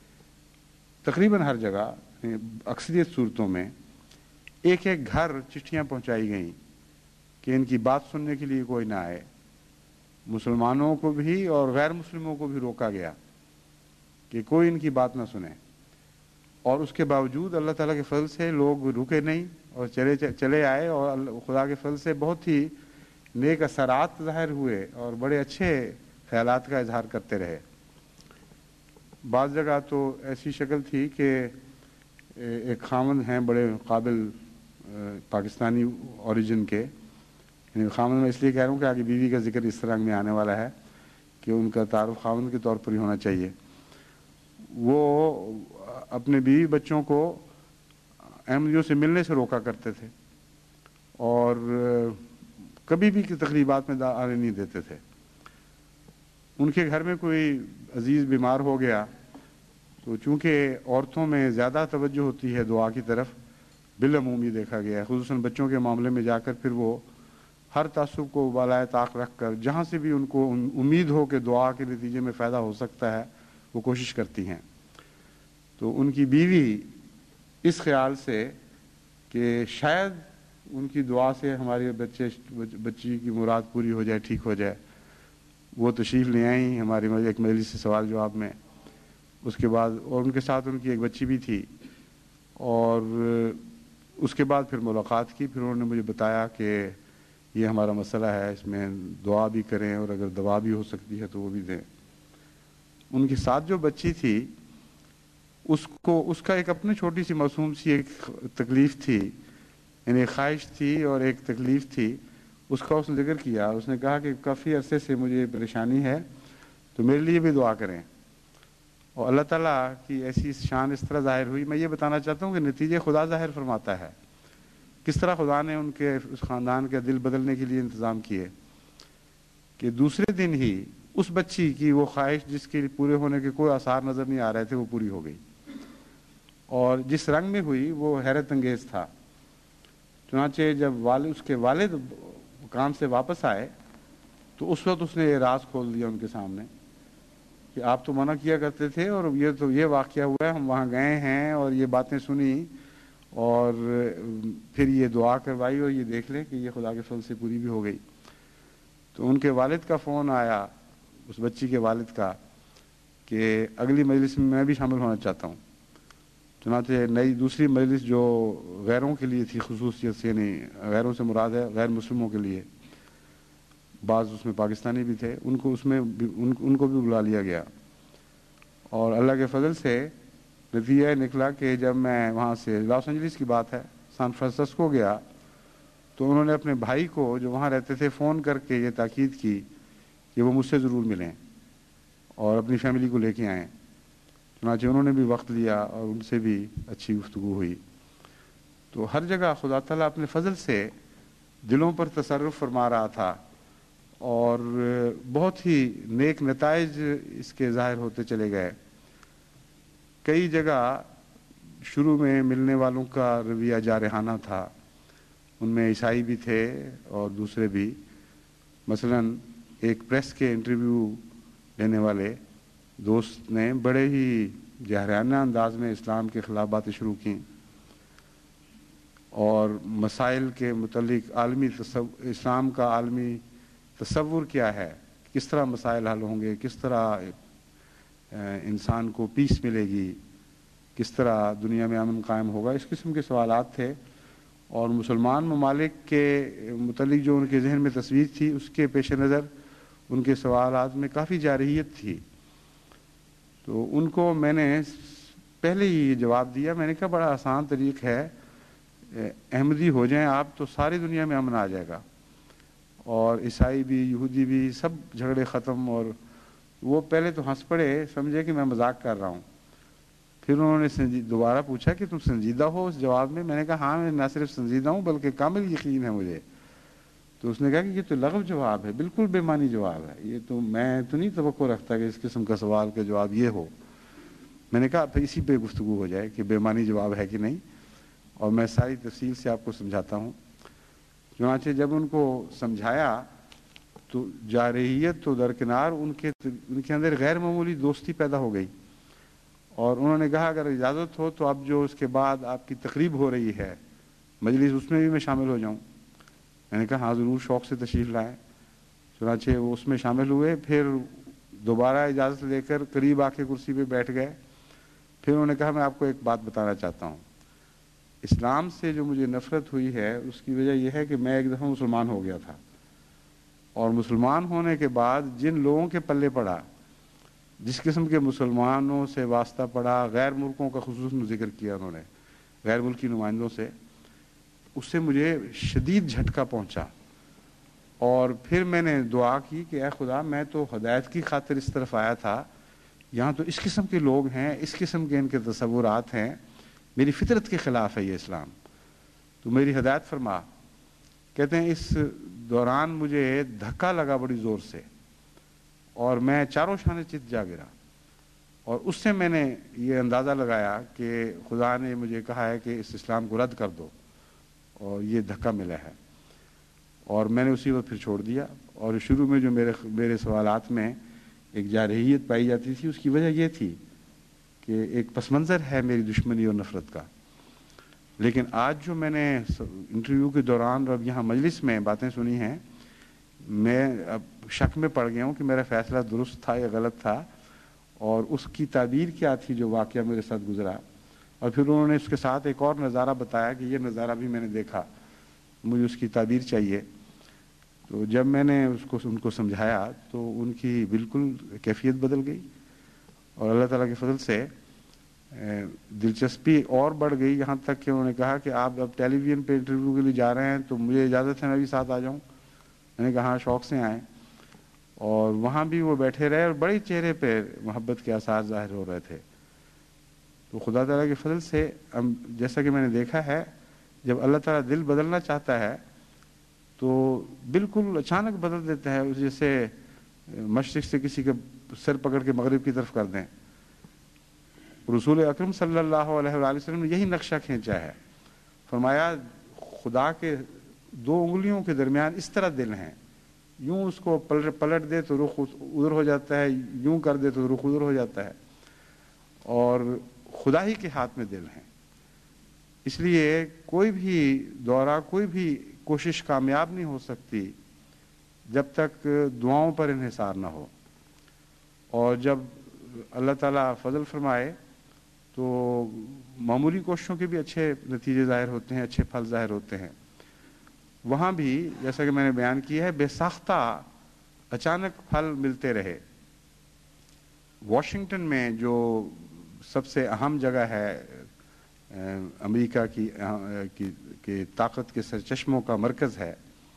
تقریباً ہر جگہ اکثریت صورتوں میں ایک ایک گھر چٹھیاں پہنچائی گئیں کہ ان کی بات سننے کے لیے کوئی نہ آئے. مسلمانوں کو بھی اور غیر مسلموں کو بھی روکا گیا کہ کوئی ان کی بات نہ سنے, اور اس کے باوجود اللہ تعالیٰ کے فضل سے لوگ رکے نہیں اور چلے چلے آئے, اور خدا کے فضل سے بہت ہی نیک اثرات ظاہر ہوئے اور بڑے اچھے خیالات کا اظہار کرتے رہے. بعض جگہ تو ایسی شکل تھی کہ ایک خاوند ہیں بڑے قابل پاکستانی اوریجن کے, خاوند میں اس لیے کہہ رہا ہوں کہ آگے بیوی کا ذکر اس طرح میں آنے والا ہے کہ ان کا تعارف خاوند کے طور پر ہی ہونا چاہیے. وہ اپنے بیوی بچوں کو احمدیوں سے ملنے سے روکا کرتے تھے اور کبھی بھی تقریبات میں آنے نہیں دیتے تھے. ان کے گھر میں کوئی عزیز بیمار ہو گیا تو چونکہ عورتوں میں زیادہ توجہ ہوتی ہے دعا کی طرف، بالعموم یہ دیکھا گیا ہے، خصوصاً بچوں کے معاملے میں جا کر پھر وہ ہر تعصب کو بالائے طاق رکھ کر جہاں سے بھی ان کو امید ہو کہ دعا کے نتیجے میں فائدہ ہو سکتا ہے وہ کوشش کرتی ہیں۔ تو ان کی بیوی اس خیال سے کہ شاید ان کی دعا سے ہمارے بچے بچی کی مراد پوری ہو جائے، ٹھیک ہو جائے، وہ تشریف لے آئیں ہماری ایک مجلس سے سوال جواب میں۔ اس کے بعد اور ان کے ساتھ ان کی ایک بچی بھی تھی، اور اس کے بعد پھر ملاقات کی، پھر انہوں نے مجھے بتایا کہ یہ ہمارا مسئلہ ہے، اس میں دعا بھی کریں اور اگر دوا بھی ہو سکتی ہے تو وہ بھی دیں۔ ان کے ساتھ جو بچی تھی اس کو اس کا ایک اپنی چھوٹی سی معصوم سی ایک تکلیف تھی، یعنی ایک خواہش تھی اور ایک تکلیف تھی، اس کا اس نے ذکر کیا۔ اس نے کہا کہ کافی عرصے سے مجھے پریشانی ہے تو میرے لیے بھی دعا کریں، اور اللہ تعالیٰ کی ایسی شان اس طرح ظاہر ہوئی۔ میں یہ بتانا چاہتا ہوں کہ نتیجے خدا ظاہر فرماتا ہے، کس طرح خدا نے ان کے اس خاندان کے دل بدلنے کے لیے انتظام کیے کہ دوسرے دن ہی اس بچی کی وہ خواہش جس کے پورے ہونے کے کوئی آثار نظر نہیں آ رہے تھے وہ پوری ہو گئی، اور جس رنگ میں ہوئی وہ حیرت انگیز تھا۔ چنانچہ جب والد اس کے والد کام سے واپس آئے تو اس وقت اس نے یہ راز کھول دیا ان کے سامنے کہ آپ تو منع کیا کرتے تھے اور یہ تو یہ واقعہ ہوا ہے، ہم وہاں گئے ہیں اور یہ باتیں سنی اور پھر یہ دعا کروائی اور یہ دیکھ لیں کہ یہ خدا کے فضل سے پوری بھی ہو گئی۔ تو ان کے والد کا فون آیا، اس بچی کے والد کا، کہ اگلی مجلس میں میں بھی شامل ہونا چاہتا ہوں۔ چنانچہ نئی دوسری مجلس جو غیروں کے لیے تھی خصوصیت سے، یعنی غیروں سے مراد ہے غیر مسلموں کے لیے، بعض اس میں پاکستانی بھی تھے، ان کو اس میں ان, ان کو بھی بلا لیا گیا، اور اللہ کے فضل سے نتیجہ نکلا کہ جب میں وہاں سے لاس اینجلس کی بات ہے سان فرانسسکو گیا تو انہوں نے اپنے بھائی کو جو وہاں رہتے تھے فون کر کے یہ تاکید کی کہ وہ مجھ سے ضرور ملیں اور اپنی فیملی کو لے کے آئیں۔ چنانچہ انہوں نے بھی وقت لیا اور ان سے بھی اچھی گفتگو ہوئی۔ تو ہر جگہ خدا تعالیٰ اپنے فضل سے دلوں پر تصرف فرما رہا تھا، اور بہت ہی نیک نتائج اس کے ظاہر ہوتے چلے گئے۔ کئی جگہ شروع میں ملنے والوں کا رویہ جارحانہ تھا، ان میں عیسائی بھی تھے اور دوسرے بھی۔ مثلاً ایک پریس کے انٹرویو لینے والے دوست نے بڑے ہی جارحانہ انداز میں اسلام کے خلاف باتیں شروع کیں اور مسائل کے متعلق عالمی تصور اسلام کا عالمی تصور کیا ہے، کس طرح مسائل حل ہوں گے، کس طرح انسان کو پیس ملے گی، کس طرح دنیا میں امن قائم ہوگا، اس قسم کے سوالات تھے۔ اور مسلمان ممالک کے متعلق جو ان کے ذہن میں تصویر تھی اس کے پیش نظر ان کے سوالات میں کافی جارحیت تھی۔ تو ان کو میں نے پہلے ہی یہ جواب دیا، میں نے کہا بڑا آسان طریق ہے، احمدی ہو جائیں آپ تو ساری دنیا میں امن آ جائے گا، اور عیسائی بھی یہودی بھی سب جھگڑے ختم۔ اور وہ پہلے تو ہنس پڑے، سمجھے کہ میں مذاق کر رہا ہوں۔ پھر انہوں نے دوبارہ پوچھا کہ تم سنجیدہ ہو اس جواب میں؟ میں نے کہا ہاں، میں نہ صرف سنجیدہ ہوں بلکہ کامل یقین ہے مجھے۔ تو اس نے کہا کہ یہ تو لغو جواب ہے، بالکل بے معنی جواب ہے، یہ تو میں تو نہیں توقع رکھتا کہ اس قسم کا سوال کا جواب یہ ہو۔ میں نے کہا پھر اسی پہ گفتگو ہو جائے کہ بے معنی جواب ہے کہ نہیں، اور میں ساری تفصیل سے آپ کو سمجھاتا ہوں۔ چنانچہ جب ان کو سمجھایا تو جارحیت تو درکنار، ان کے ان کے اندر غیر معمولی دوستی پیدا ہو گئی، اور انہوں نے کہا اگر اجازت ہو تو اب جو اس کے بعد آپ کی تقریب ہو رہی ہے مجلس، اس میں بھی میں شامل ہو جاؤں۔ میں نے کہا ہاں ضرور، شوق سے تشریف لائیں۔ چنانچہ وہ اس میں شامل ہوئے، پھر دوبارہ اجازت لے کر قریب آ کے کرسی پہ بیٹھ گئے۔ پھر انہوں نے کہا میں آپ کو ایک بات بتانا چاہتا ہوں، اسلام سے جو مجھے نفرت ہوئی ہے اس کی وجہ یہ ہے کہ میں ایک دفعہ مسلمان ہو گیا تھا، اور مسلمان ہونے کے بعد جن لوگوں کے پلے پڑا، جس قسم کے مسلمانوں سے واسطہ پڑا، غیر ملکوں کا خصوصاً ذکر کیا انہوں نے، غیر ملکی نمائندوں سے، اس سے مجھے شدید جھٹکا پہنچا۔ اور پھر میں نے دعا کی کہ اے خدا، میں تو ہدایت کی خاطر اس طرف آیا تھا، یہاں تو اس قسم کے لوگ ہیں، اس قسم کے ان کے تصورات ہیں، میری فطرت کے خلاف ہے یہ اسلام، تو میری ہدایت فرما۔ کہتے ہیں اس دوران مجھے دھکا لگا بڑی زور سے، اور میں چاروں شانے چت جا گرا، اور اس سے میں نے یہ اندازہ لگایا کہ خدا نے مجھے کہا ہے کہ اس اسلام کو رد کر دو، اور یہ دھکا ملا ہے، اور میں نے اسی وقت پھر چھوڑ دیا۔ اور شروع میں جو میرے میرے سوالات میں ایک جارحیت پائی جاتی تھی، اس کی وجہ یہ تھی کہ ایک پس منظر ہے میری دشمنی اور نفرت کا۔ لیکن آج جو میں نے انٹرویو کے دوران اور یہاں مجلس میں باتیں سنی ہیں، میں اب شک میں پڑ گیا ہوں کہ میرا فیصلہ درست تھا یا غلط تھا، اور اس کی تعبیر کیا تھی جو واقعہ میرے ساتھ گزرا۔ اور پھر انہوں نے اس کے ساتھ ایک اور نظارہ بتایا کہ یہ نظارہ بھی میں نے دیکھا، مجھے اس کی تعبیر چاہیے۔ تو جب میں نے اس کو ان کو سمجھایا تو ان کی بالکل کیفیت بدل گئی، اور اللہ تعالیٰ کے فضل سے دلچسپی اور بڑھ گئی، یہاں تک کہ انہوں نے کہا کہ آپ اب ٹیلی ویژن پہ انٹرویو کے لیے جا رہے ہیں تو مجھے اجازت ہے میں بھی ساتھ آ جاؤں۔ میں نے کہا ہاں، شوق سے آئیں، اور وہاں بھی وہ بیٹھے رہے، اور بڑے چہرے پہ محبت کے آثار ظاہر ہو رہے تھے۔ تو خدا تعالیٰ کے فضل سے جیسا کہ میں نے دیکھا ہے، جب اللہ تعالیٰ دل بدلنا چاہتا ہے تو بالکل اچانک بدل دیتا ہے، جیسے مشرق سے کسی کے سر پکڑ کے مغرب کی طرف کر دیں۔ رسول اکرم صلی اللہ علیہ وآلہ وسلم نے یہی نقشہ کھینچا ہے، فرمایا خدا کے دو انگلیوں کے درمیان اس طرح دل ہیں، یوں اس کو پلٹ پلٹ دے تو رخ ادھر ہو جاتا ہے، یوں کر دے تو رخ ادھر ہو جاتا ہے، اور خدا ہی کے ہاتھ میں دل ہیں۔ اس لیے کوئی بھی دورہ، کوئی بھی کوشش کامیاب نہیں ہو سکتی جب تک دعاؤں پر انحصار نہ ہو، اور جب اللہ تعالیٰ فضل فرمائے تو معمولی کوششوں کے بھی اچھے نتیجے ظاہر ہوتے ہیں، اچھے پھل ظاہر ہوتے ہیں۔ وہاں بھی جیسا کہ میں نے بیان کیا ہے، بے ساختہ اچانک پھل ملتے رہے۔ واشنگٹن میں جو سب سے اہم جگہ ہے امریکہ کی کی طاقت کے سرچشموں کا مرکز ہے،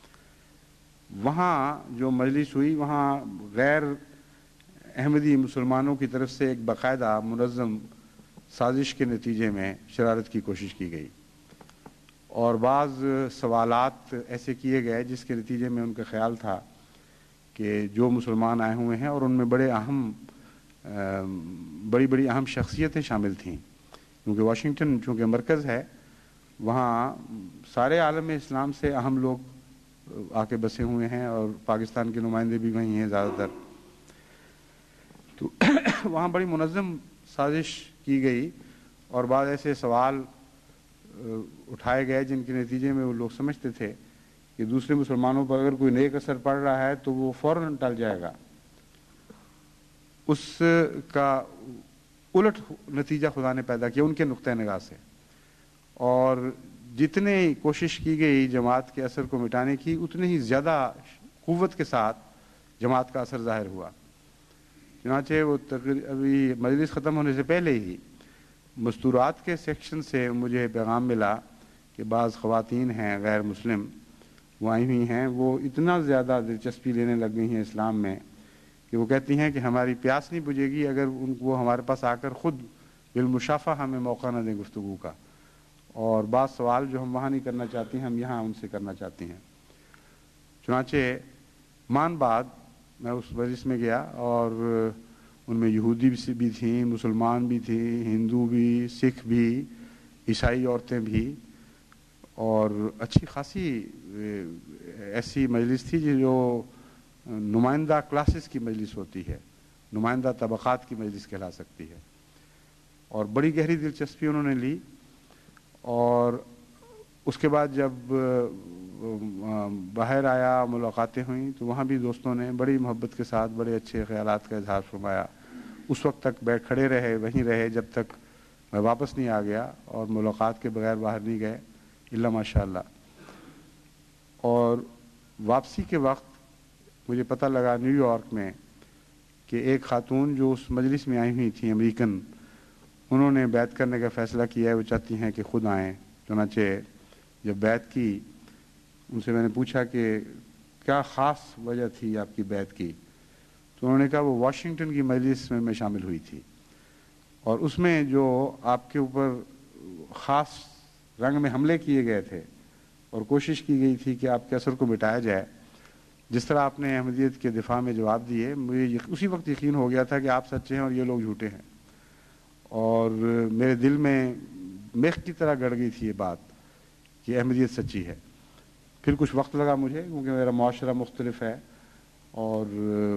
وہاں جو مجلس ہوئی، وہاں غیر احمدی مسلمانوں کی طرف سے ایک باقاعدہ منظم سازش کے نتیجے میں شرارت کی کوشش کی گئی، اور بعض سوالات ایسے کیے گئے جس کے نتیجے میں ان کا خیال تھا کہ جو مسلمان آئے ہوئے ہیں، اور ان میں بڑے اہم بڑی بڑی اہم شخصیتیں شامل تھیں، کیونکہ واشنگٹن چونکہ مرکز ہے، وہاں سارے عالم اسلام سے اہم لوگ آ کے بسے ہوئے ہیں، اور پاکستان کے نمائندے بھی وہیں ہیں زیادہ تر۔ تو وہاں بڑی منظم سازش کی گئی، اور بعض ایسے سوال اٹھائے گئے جن کے نتیجے میں وہ لوگ سمجھتے تھے کہ دوسرے مسلمانوں پر اگر کوئی نیک اثر پڑ رہا ہے تو وہ فوراً ٹل جائے گا۔ اس کا الٹ نتیجہ خدا نے پیدا کیا ان کے نقطۂ نگاہ سے، اور جتنے کوشش کی گئی جماعت کے اثر کو مٹانے کی، اتنے ہی زیادہ قوت کے ساتھ جماعت کا اثر ظاہر ہوا۔ چنانچہ وہ ابھی مجلس ختم ہونے سے پہلے ہی مستورات کے سیکشن سے مجھے پیغام ملا کہ بعض خواتین ہیں غیر مسلم، وہ آئی ہوئی ہیں، وہ اتنا زیادہ دلچسپی لینے لگ گئی ہیں اسلام میں کہ وہ کہتی ہیں کہ ہماری پیاس نہیں بجھے گی اگر ان کو ہمارے پاس آ کر خود بالمشافہ ہمیں موقع نہ دیں گفتگو کا، اور بعض سوال جو ہم وہاں نہیں کرنا چاہتے ہیں ہم یہاں ان سے کرنا چاہتے ہیں۔ چنانچہ مان بعد میں اس مجلس میں گیا، اور ان میں یہودی بھی تھیں، مسلمان بھی تھیں، ہندو بھی، سکھ بھی، عیسائی عورتیں بھی، اور اچھی خاصی ایسی مجلس تھی جو نمائندہ کلاسز کی مجلس ہوتی ہے، نمائندہ طبقات کی مجلس کہلا سکتی ہے، اور بڑی گہری دلچسپی انہوں نے لی۔ اور اس کے بعد جب باہر آیا، ملاقاتیں ہوئیں، تو وہاں بھی دوستوں نے بڑی محبت کے ساتھ بڑے اچھے خیالات کا اظہار فرمایا۔ اس وقت تک بیٹھ کھڑے رہے، وہیں رہے جب تک میں واپس نہیں آ گیا، اور ملاقات کے بغیر باہر نہیں گئے الا ماشاء اللہ۔ اور واپسی کے وقت مجھے پتہ لگا نیو یارک میں کہ ایک خاتون جو اس مجلس میں آئی ہوئی تھیں، امریکن، انہوں نے بیعت کرنے کا فیصلہ کیا ہے، وہ چاہتی ہیں کہ خود آئیں۔ چنانچہ جب بیعت کی، ان سے میں نے پوچھا کہ کیا خاص وجہ تھی آپ کی بیعت کی، تو انہوں نے کہا وہ واشنگٹن کی مجلس میں میں شامل ہوئی تھی، اور اس میں جو آپ کے اوپر خاص رنگ میں حملے کیے گئے تھے اور کوشش کی گئی تھی کہ آپ کے اثر کو مٹایا جائے، جس طرح آپ نے احمدیت کے دفاع میں جواب دیے، مجھے اسی وقت یقین ہو گیا تھا کہ آپ سچے ہیں اور یہ لوگ جھوٹے ہیں، اور میرے دل میں میخ کی طرح گڑ گئی تھی یہ بات کہ احمدیت سچی ہے۔ پھر کچھ وقت لگا مجھے، کیونکہ میرا معاشرہ مختلف ہے، اور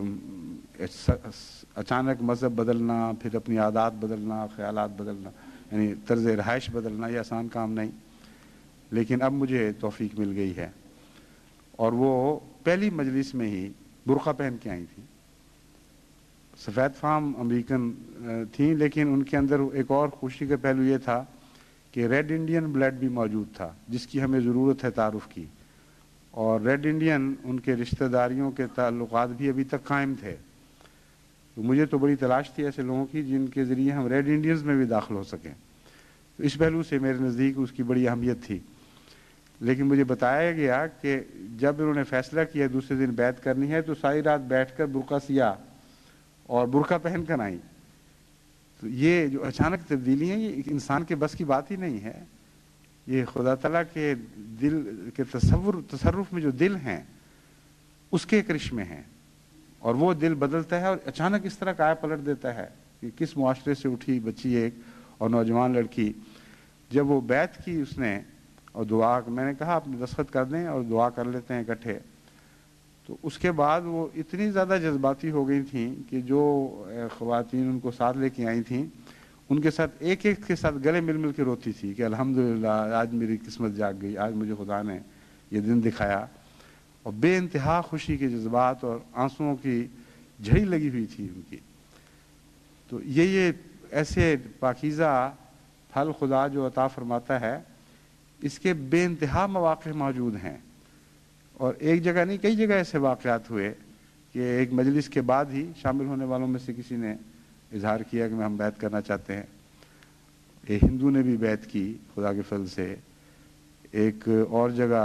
اچانک مذہب بدلنا، پھر اپنی عادات بدلنا، خیالات بدلنا، یعنی طرز رہائش بدلنا، یہ آسان کام نہیں، لیکن اب مجھے توفیق مل گئی ہے۔ اور وہ پہلی مجلس میں ہی برقع پہن کے آئی تھیں، سفید فام امریکن تھیں، لیکن ان کے اندر ایک اور خوشی کا پہلو یہ تھا کہ ریڈ انڈین بلڈ بھی موجود تھا، جس کی ہمیں ضرورت ہے تعارف کی، اور ریڈ انڈین ان کے رشتہ داریوں کے تعلقات بھی ابھی تک قائم تھے۔ تو مجھے تو بڑی تلاش تھی ایسے لوگوں کی جن کے ذریعے ہم ریڈ انڈینز میں بھی داخل ہو سکیں، تو اس پہلو سے میرے نزدیک اس کی بڑی اہمیت تھی۔ لیکن مجھے بتایا گیا کہ جب انہوں نے فیصلہ کیا دوسرے دن بیعت کرنی ہے، تو ساری رات بیٹھ کر برقع سیا اور برقع پہن کر آئیں۔ تو یہ جو اچانک تبدیلی ہے، یہ انسان کے بس کی بات ہی نہیں ہے، یہ خدا تعالیٰ کے دل کے تصور تصرف میں جو دل ہیں اس کے کرشمے ہیں، اور وہ دل بدلتا ہے اور اچانک اس طرح کایا پلٹ دیتا ہے کہ کس معاشرے سے اٹھی بچی ایک اور نوجوان لڑکی، جب وہ بیعت کی اس نے اور دعا، میں نے کہا آپ دستخط کر دیں اور دعا کر لیتے ہیں اکٹھے، تو اس کے بعد وہ اتنی زیادہ جذباتی ہو گئی تھیں کہ جو خواتین ان کو ساتھ لے کے آئی تھیں ان کے ساتھ ایک ایک کے ساتھ گلے مل مل کے روتی تھی کہ الحمدللہ آج میری قسمت جاگ گئی، آج مجھے خدا نے یہ دن دکھایا، اور بے انتہا خوشی کے جذبات اور آنسوؤں کی جھڑی لگی ہوئی تھی ان کی۔ تو یہ یہ ایسے پاکیزہ پھل خدا جو عطا فرماتا ہے، اس کے بے انتہا مواقع موجود ہیں، اور ایک جگہ نہیں کئی جگہ ایسے واقعات ہوئے کہ ایک مجلس کے بعد ہی شامل ہونے والوں میں سے کسی نے اظہار کیا کہ ہم بیعت کرنا چاہتے ہیں، ایک ہندو نے بھی بیعت کی خدا کے فضل سے، ایک اور جگہ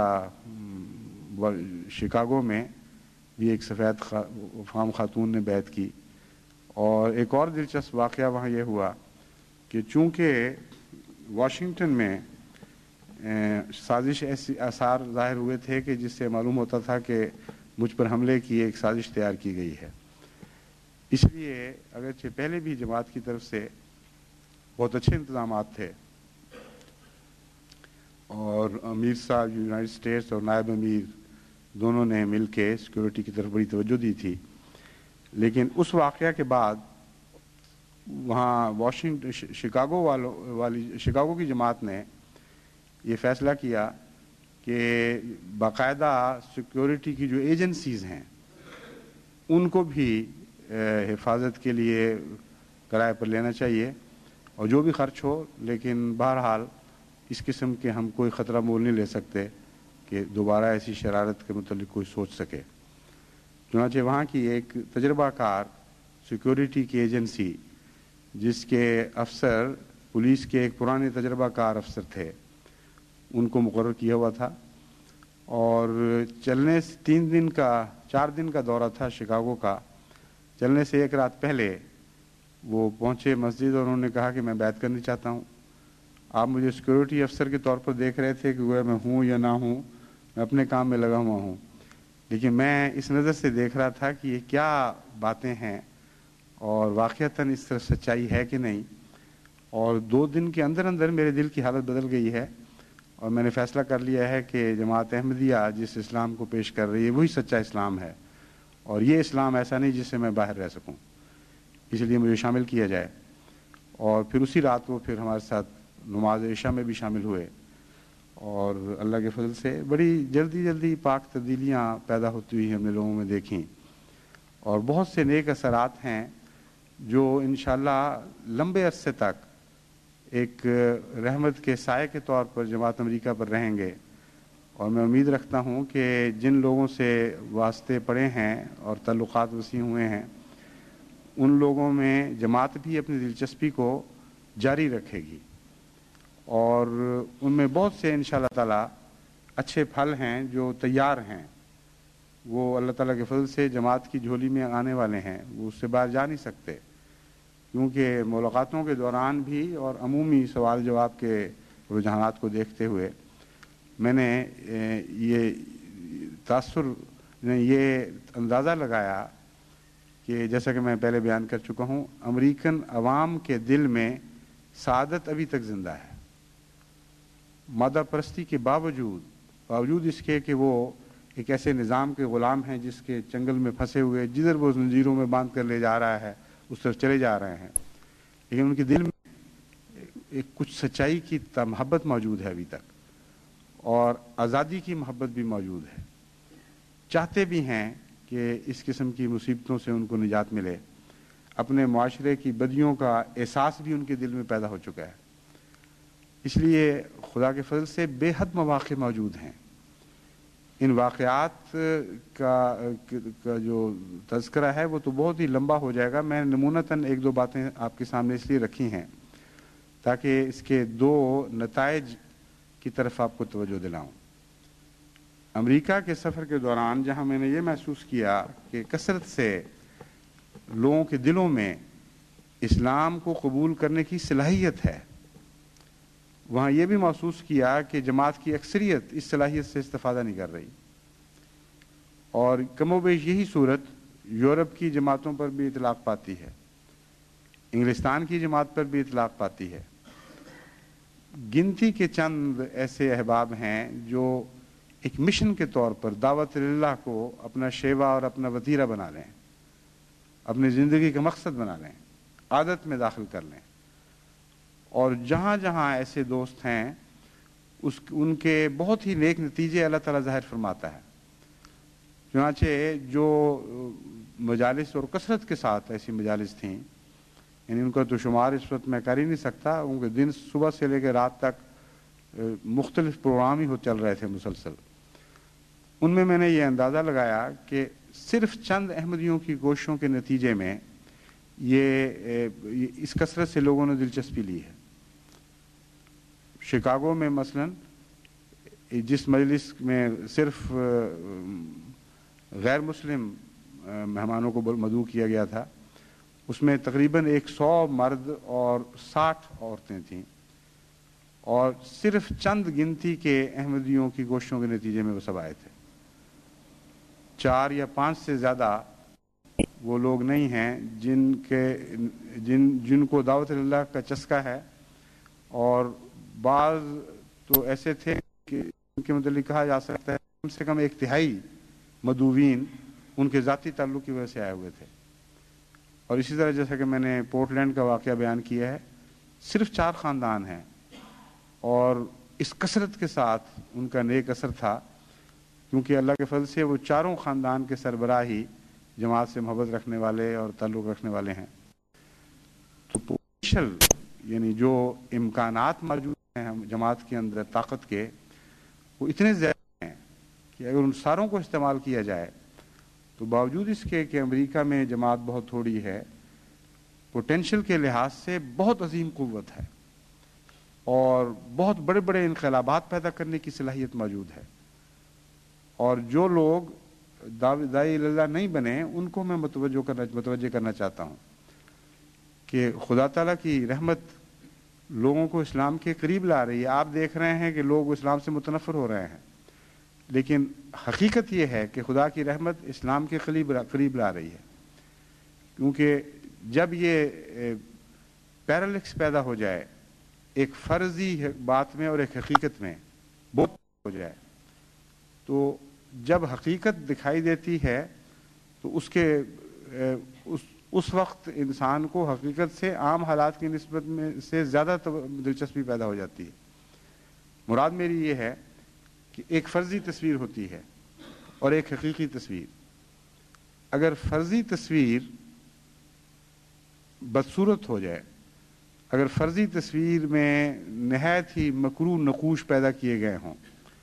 شکاگو میں بھی ایک سفید فام خاتون نے بیعت کی، اور ایک اور دلچسپ واقعہ وہاں یہ ہوا کہ چونکہ واشنگٹن میں سازش ایسی آثار ظاہر ہوئے تھے کہ جس سے معلوم ہوتا تھا کہ مجھ پر حملے کی ایک سازش تیار کی گئی ہے، اس لیے اگرچہ پہلے بھی جماعت کی طرف سے بہت اچھے انتظامات تھے، اور امیر صاحب یونائٹڈ اسٹیٹس اور نائب امیر دونوں نے مل کے سیکورٹی کی طرف بڑی توجہ دی تھی، لیکن اس واقعہ کے بعد وہاں واشنگٹن شکاگو والوں والی شکاگو کی جماعت نے یہ فیصلہ کیا کہ باقاعدہ سیکورٹی کی جو ایجنسیز ہیں ان کو بھی حفاظت کے لیے کرائے پر لینا چاہیے، اور جو بھی خرچ ہو، لیکن بہرحال اس قسم کے ہم کوئی خطرہ مول نہیں لے سکتے کہ دوبارہ ایسی شرارت کے متعلق کوئی سوچ سکے۔ چنانچہ وہاں کی ایک تجربہ کار سیکورٹی کی ایجنسی جس کے افسر پولیس کے ایک پرانے تجربہ کار افسر تھے، ان کو مقرر کیا ہوا تھا، اور چلنے سے تین دن کا چار دن کا دورہ تھا شکاگو کا، چلنے سے ایک رات پہلے وہ پہنچے مسجد اور انہوں نے کہا کہ میں بیعت کرنی چاہتا ہوں۔ آپ مجھے سیکورٹی افسر کے طور پر دیکھ رہے تھے کہ وہ میں ہوں یا نہ ہوں، میں اپنے کام میں لگا ہوا ہوں، لیکن میں اس نظر سے دیکھ رہا تھا کہ یہ کیا باتیں ہیں اور واقعتاً اس طرح سچائی ہے کہ نہیں، اور دو دن کے اندر اندر میرے دل کی حالت بدل گئی ہے، اور میں نے فیصلہ کر لیا ہے کہ جماعت احمدیہ جس اسلام کو پیش کر رہی ہے وہی سچا اسلام ہے، اور یہ اسلام ایسا نہیں جس سے میں باہر رہ سکوں، اس لیے مجھے شامل کیا جائے۔ اور پھر اسی رات وہ پھر ہمارے ساتھ نماز عشاء میں بھی شامل ہوئے، اور اللہ کے فضل سے بڑی جلدی جلدی پاک تبدیلیاں پیدا ہوتی ہوئی ہم نے لوگوں میں دیکھیں، اور بہت سے نیک اثرات ہیں جو انشاءاللہ لمبے عرصے تک ایک رحمت کے سائے کے طور پر جماعت امریکہ پر رہیں گے، اور میں امید رکھتا ہوں کہ جن لوگوں سے واسطے پڑے ہیں اور تعلقات وسیع ہوئے ہیں ان لوگوں میں جماعت بھی اپنی دلچسپی کو جاری رکھے گی، اور ان میں بہت سے انشاءاللہ تعالی اچھے پھل ہیں جو تیار ہیں، وہ اللہ تعالیٰ کے فضل سے جماعت کی جھولی میں آنے والے ہیں، وہ اس سے باہر جا نہیں سکتے، کیونکہ ملاقاتوں کے دوران بھی اور عمومی سوال جواب کے رجحانات کو دیکھتے ہوئے میں نے یہ تاثر نے یہ اندازہ لگایا کہ جیسا کہ میں پہلے بیان کر چکا ہوں، امریکن عوام کے دل میں سعادت ابھی تک زندہ ہے، مادہ پرستی کے باوجود باوجود اس کے کہ وہ ایک ایسے نظام کے غلام ہیں جس کے چنگل میں پھنسے ہوئے جدھر وہ زنجیروں میں باندھ کر لے جا رہا ہے اس طرف چلے جا رہے ہیں، لیکن ان کے دل میں ایک کچھ سچائی کی محبت موجود ہے ابھی تک، اور آزادی کی محبت بھی موجود ہے، چاہتے بھی ہیں کہ اس قسم کی مصیبتوں سے ان کو نجات ملے، اپنے معاشرے کی بدیوں کا احساس بھی ان کے دل میں پیدا ہو چکا ہے۔ اس لیے خدا کے فضل سے بے حد مواقع موجود ہیں۔ ان واقعات کا کا جو تذکرہ ہے وہ تو بہت ہی لمبا ہو جائے گا، میں نمونتاً ایک دو باتیں آپ کے سامنے اس لیے رکھی ہیں تاکہ اس کے دو نتائج کی طرف آپ کو توجہ دلاؤں۔ امریکہ کے سفر کے دوران جہاں میں نے یہ محسوس کیا کہ کثرت سے لوگوں کے دلوں میں اسلام کو قبول کرنے کی صلاحیت ہے، وہاں یہ بھی محسوس کیا کہ جماعت کی اکثریت اس صلاحیت سے استفادہ نہیں کر رہی، اور کم و بیش یہی صورت یورپ کی جماعتوں پر بھی اطلاق پاتی ہے، انگلستان کی جماعت پر بھی اطلاق پاتی ہے۔ گنتی کے چند ایسے احباب ہیں جو ایک مشن کے طور پر دعوت اللہ کو اپنا شیوا اور اپنا وتیرہ بنا لیں، اپنی زندگی کا مقصد بنا لیں، عادت میں داخل کر لیں، اور جہاں جہاں ایسے دوست ہیں اس ان کے بہت ہی نیک نتیجے اللہ تعالیٰ ظاہر فرماتا ہے۔ چنانچہ جو مجالس اور کثرت کے ساتھ ایسی مجالس تھیں، یعنی ان کا تو شمار اس وقت میں کر ہی نہیں سکتا، ان کے دن صبح سے لے کے رات تک مختلف پروگرام ہی ہو چل رہے تھے مسلسل، ان میں میں نے یہ اندازہ لگایا کہ صرف چند احمدیوں کی کوششوں کے نتیجے میں یہ اس کثرت سے لوگوں نے دلچسپی لی ہے۔ شکاگو میں مثلا جس مجلس میں صرف غیر مسلم مہمانوں کو مدعو کیا گیا تھا، اس میں تقریباً ایک سو مرد اور ساٹھ عورتیں تھیں، اور صرف چند گنتی کے احمدیوں کی کوششوں کے نتیجے میں وہ سب آئے تھے۔ چار یا پانچ سے زیادہ وہ لوگ نہیں ہیں جن کے جن جن کو دعوت اللہ کا چسکا ہے، اور بعض تو ایسے تھے کہ ان کے متعلق کہا جا سکتا ہے کم سے کم ایک تہائی مدعوین ان کے ذاتی تعلق کی وجہ سے آئے ہوئے تھے۔ اور اسی طرح جیسا کہ میں نے پورٹ لینڈ کا واقعہ بیان کیا ہے، صرف چار خاندان ہیں، اور اس کثرت کے ساتھ ان کا نیک اثر تھا، کیونکہ اللہ کے فضل سے وہ چاروں خاندان کے سربراہ ہی جماعت سے محبت رکھنے والے اور تعلق رکھنے والے ہیں۔ تو پوٹینشل یعنی جو امکانات موجود ہیں جماعت کے اندر طاقت کے، وہ اتنے زیادہ ہیں کہ اگر ان ساروں کو استعمال کیا جائے تو باوجود اس کے کہ امریکہ میں جماعت بہت تھوڑی ہے، پوٹینشل کے لحاظ سے بہت عظیم قوت ہے، اور بہت بڑے بڑے انقلابات پیدا کرنے کی صلاحیت موجود ہے۔ اور جو لوگ داعی اللہ نہیں بنے ان کو میں متوجہ کرنا متوجہ کرنا چاہتا ہوں کہ خدا تعالیٰ کی رحمت لوگوں کو اسلام کے قریب لا رہی ہے۔ آپ دیکھ رہے ہیں کہ لوگ اسلام سے متنفر ہو رہے ہیں، لیکن حقیقت یہ ہے کہ خدا کی رحمت اسلام کے قریب قریب لا رہی ہے، کیونکہ جب یہ پیرالکس پیدا ہو جائے ایک فرضی بات میں اور ایک حقیقت میں بہت ہو جائے، تو جب حقیقت دکھائی دیتی ہے تو اس کے اس اس وقت انسان کو حقیقت سے عام حالات کی نسبت میں سے زیادہ دلچسپی پیدا ہو جاتی ہے۔ مراد میری یہ ہے کہ ایک فرضی تصویر ہوتی ہے اور ایک حقیقی تصویر۔ اگر فرضی تصویر بدصورت ہو جائے، اگر فرضی تصویر میں نہایت ہی مکروہ نقوش پیدا کیے گئے ہوں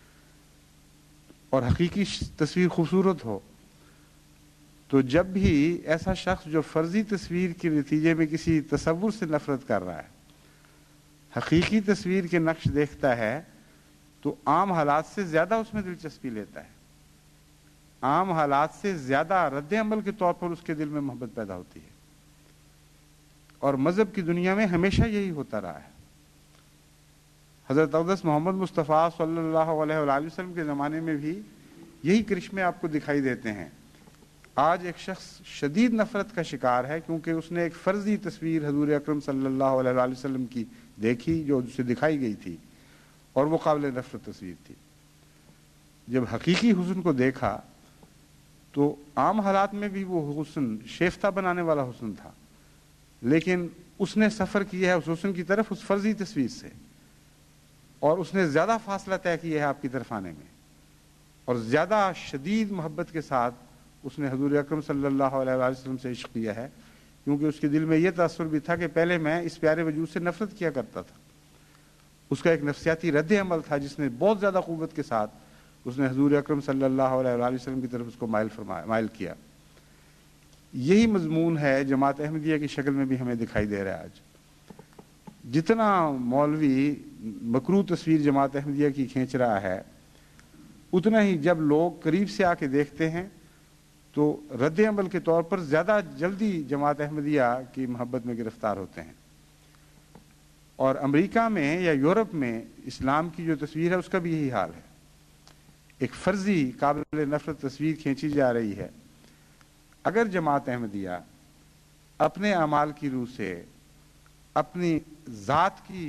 اور حقیقی تصویر خوبصورت ہو، تو جب بھی ایسا شخص جو فرضی تصویر کے نتیجے میں کسی تصور سے نفرت کر رہا ہے حقیقی تصویر کے نقش دیکھتا ہے تو عام حالات سے زیادہ اس میں دلچسپی لیتا ہے، عام حالات سے زیادہ رد عمل کے طور پر اس کے دل میں محبت پیدا ہوتی ہے۔ اور مذہب کی دنیا میں ہمیشہ یہی ہوتا رہا ہے۔ حضرت اقدس محمد مصطفیٰ صلی اللہ علیہ وآلہ وسلم کے زمانے میں بھی یہی کرشمے آپ کو دکھائی دیتے ہیں۔ آج ایک شخص شدید نفرت کا شکار ہے کیونکہ اس نے ایک فرضی تصویر حضور اکرم صلی اللہ علیہ وآلہ وسلم کی دیکھی جو اسے دکھائی گئی تھی، اور وہ قابل نفرت تصویر تھی۔ جب حقیقی حسن کو دیکھا تو عام حالات میں بھی وہ حسن شیفتہ بنانے والا حسن تھا، لیکن اس نے سفر کیا ہے اس حسن کی طرف اس فرضی تصویر سے، اور اس نے زیادہ فاصلہ طے کیا ہے آپ کی طرف آنے میں، اور زیادہ شدید محبت کے ساتھ اس نے حضور اکرم صلی اللہ علیہ وآلہ وسلم سے عشق کیا ہے، کیونکہ اس کے دل میں یہ تاثر بھی تھا کہ پہلے میں اس پیارے وجود سے نفرت کیا کرتا تھا۔ اس کا ایک نفسیاتی رد عمل تھا جس نے بہت زیادہ قوت کے ساتھ اس نے حضور اکرم صلی اللہ علیہ وآلہ وسلم کی طرف اس کو مائل فرمایا مائل کیا۔ یہی مضمون ہے جماعت احمدیہ کی شکل میں بھی ہمیں دکھائی دے رہا ہے۔ آج جتنا مولوی مکروہ تصویر جماعت احمدیہ کی کھینچ رہا ہے، اتنا ہی جب لوگ قریب سے آ کے دیکھتے ہیں تو رد عمل کے طور پر زیادہ جلدی جماعت احمدیہ کی محبت میں گرفتار ہوتے ہیں۔ اور امریکہ میں یا یورپ میں اسلام کی جو تصویر ہے اس کا بھی یہی حال ہے۔ ایک فرضی قابل نفرت تصویر کھینچی جا رہی ہے۔ اگر جماعت احمدیہ اپنے اعمال کی روح سے، اپنی ذات کی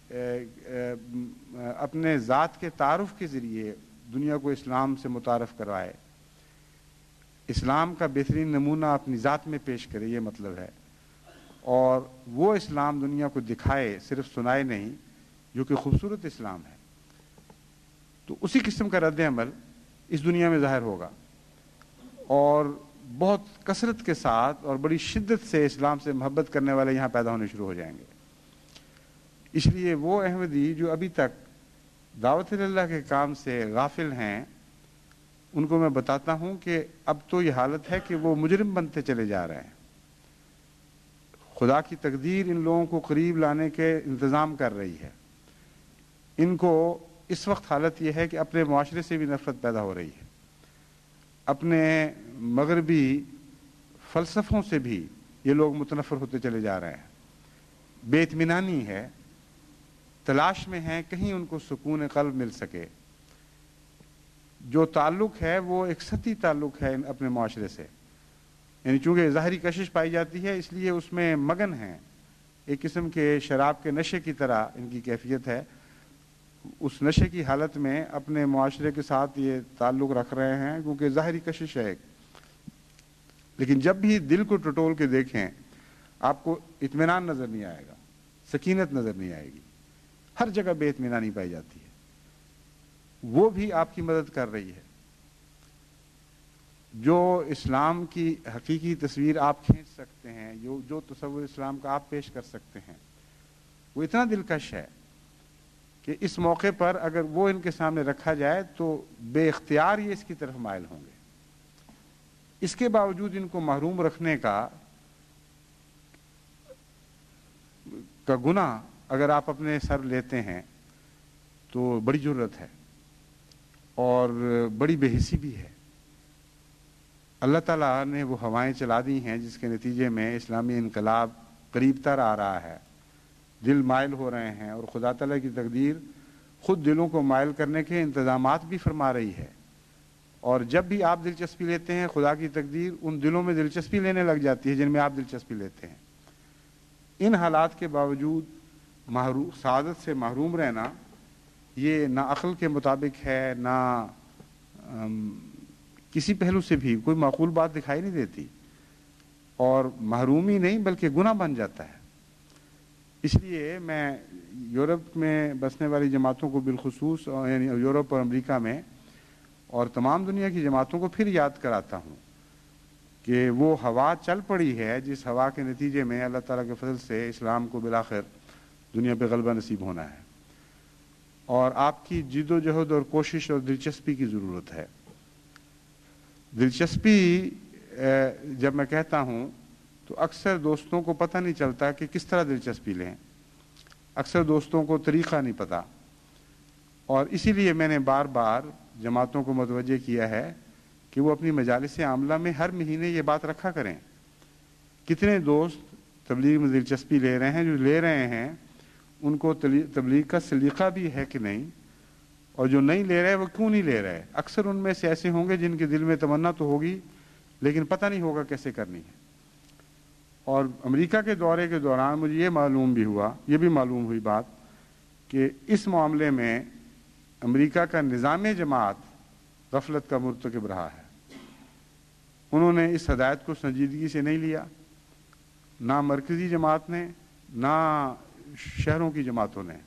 اپنے ذات کے تعارف کے ذریعے دنیا کو اسلام سے متعارف کروائے، اسلام کا بہترین نمونہ اپنی ذات میں پیش کرے، یہ مطلب ہے، اور وہ اسلام دنیا کو دکھائے، صرف سنائے نہیں، جو کہ خوبصورت اسلام ہے، تو اسی قسم کا رد عمل اس دنیا میں ظاہر ہوگا، اور بہت کثرت کے ساتھ اور بڑی شدت سے اسلام سے محبت کرنے والے یہاں پیدا ہونے شروع ہو جائیں گے۔ اس لیے وہ احمدی جو ابھی تک دعوت اللہ کے کام سے غافل ہیں، ان کو میں بتاتا ہوں کہ اب تو یہ حالت ہے کہ وہ مجرم بنتے چلے جا رہے ہیں۔ خدا کی تقدیر ان لوگوں کو قریب لانے کے انتظام کر رہی ہے۔ ان کو اس وقت حالت یہ ہے کہ اپنے معاشرے سے بھی نفرت پیدا ہو رہی ہے، اپنے مغربی فلسفوں سے بھی یہ لوگ متنفر ہوتے چلے جا رہے ہیں۔ بے اطمینانی ہے، تلاش میں ہیں کہیں ان کو سکون قلب مل سکے۔ جو تعلق ہے وہ ایک سطحی تعلق ہے اپنے معاشرے سے، یعنی چونکہ ظاہری کشش پائی جاتی ہے اس لیے اس میں مگن ہیں، ایک قسم کے شراب کے نشے کی طرح ان کی کیفیت ہے۔ اس نشے کی حالت میں اپنے معاشرے کے ساتھ یہ تعلق رکھ رہے ہیں کیونکہ ظاہری کشش ہے ایک، لیکن جب بھی دل کو ٹٹول کے دیکھیں آپ کو اطمینان نظر نہیں آئے گا، سکینت نظر نہیں آئے گی، ہر جگہ بے اطمینانی پائی جاتی ہے۔ وہ بھی آپ کی مدد کر رہی ہے۔ جو اسلام کی حقیقی تصویر آپ کھینچ سکتے ہیں، جو جو تصور اسلام کا آپ پیش کر سکتے ہیں، وہ اتنا دلکش ہے کہ اس موقع پر اگر وہ ان کے سامنے رکھا جائے تو بے اختیار یہ اس کی طرف مائل ہوں گے۔ اس کے باوجود ان کو محروم رکھنے کا کا گناہ اگر آپ اپنے سر لیتے ہیں تو بڑی جرت ہے اور بڑی بے حسی بھی ہے۔ اللہ تعالیٰ نے وہ ہوائیں چلا دی ہیں جس کے نتیجے میں اسلامی انقلاب قریب تر آ رہا ہے، دل مائل ہو رہے ہیں، اور خدا تعالیٰ کی تقدیر خود دلوں کو مائل کرنے کے انتظامات بھی فرما رہی ہے، اور جب بھی آپ دلچسپی لیتے ہیں خدا کی تقدیر ان دلوں میں دلچسپی لینے لگ جاتی ہے جن میں آپ دلچسپی لیتے ہیں۔ ان حالات کے باوجود محروم سعادت سے محروم رہنا یہ نہ عقل کے مطابق ہے، نہ کسی پہلو سے بھی کوئی معقول بات دکھائی نہیں دیتی، اور محرومی نہیں بلکہ گناہ بن جاتا ہے۔ اس لیے میں یورپ میں بسنے والی جماعتوں کو بالخصوص یعنی یورپ اور امریکہ میں اور تمام دنیا کی جماعتوں کو پھر یاد کراتا ہوں کہ وہ ہوا چل پڑی ہے جس ہوا کے نتیجے میں اللہ تعالیٰ کے فضل سے اسلام کو بالآخر دنیا پہ غلبہ نصیب ہونا ہے، اور آپ کی جد و جہد اور کوشش اور دلچسپی کی ضرورت ہے۔ دلچسپی جب میں کہتا ہوں تو اکثر دوستوں کو پتہ نہیں چلتا کہ کس طرح دلچسپی لیں، اکثر دوستوں کو طریقہ نہیں پتہ، اور اسی لیے میں نے بار بار جماعتوں کو متوجہ کیا ہے کہ وہ اپنی مجالس عاملہ میں ہر مہینے یہ بات رکھا کریں۔ کتنے دوست تبلیغ میں دلچسپی لے رہے ہیں، جو لے رہے ہیں ان کو تبلیغ کا سلیقہ بھی ہے کہ نہیں، اور جو نہیں لے رہے وہ کیوں نہیں لے رہے. اکثر ان میں سے ایسے ہوں گے جن کے دل میں تمنا تو ہوگی لیکن پتہ نہیں ہوگا کیسے کرنی ہے. اور امریکہ کے دورے کے دوران مجھے یہ معلوم بھی ہوا یہ بھی معلوم ہوئی بات کہ اس معاملے میں امریکہ کا نظام جماعت غفلت کا مرتکب رہا ہے. انہوں نے اس ہدایت کو سنجیدگی سے نہیں لیا, نہ مرکزی جماعت نے نہ شہروں کی جماعتوں نے.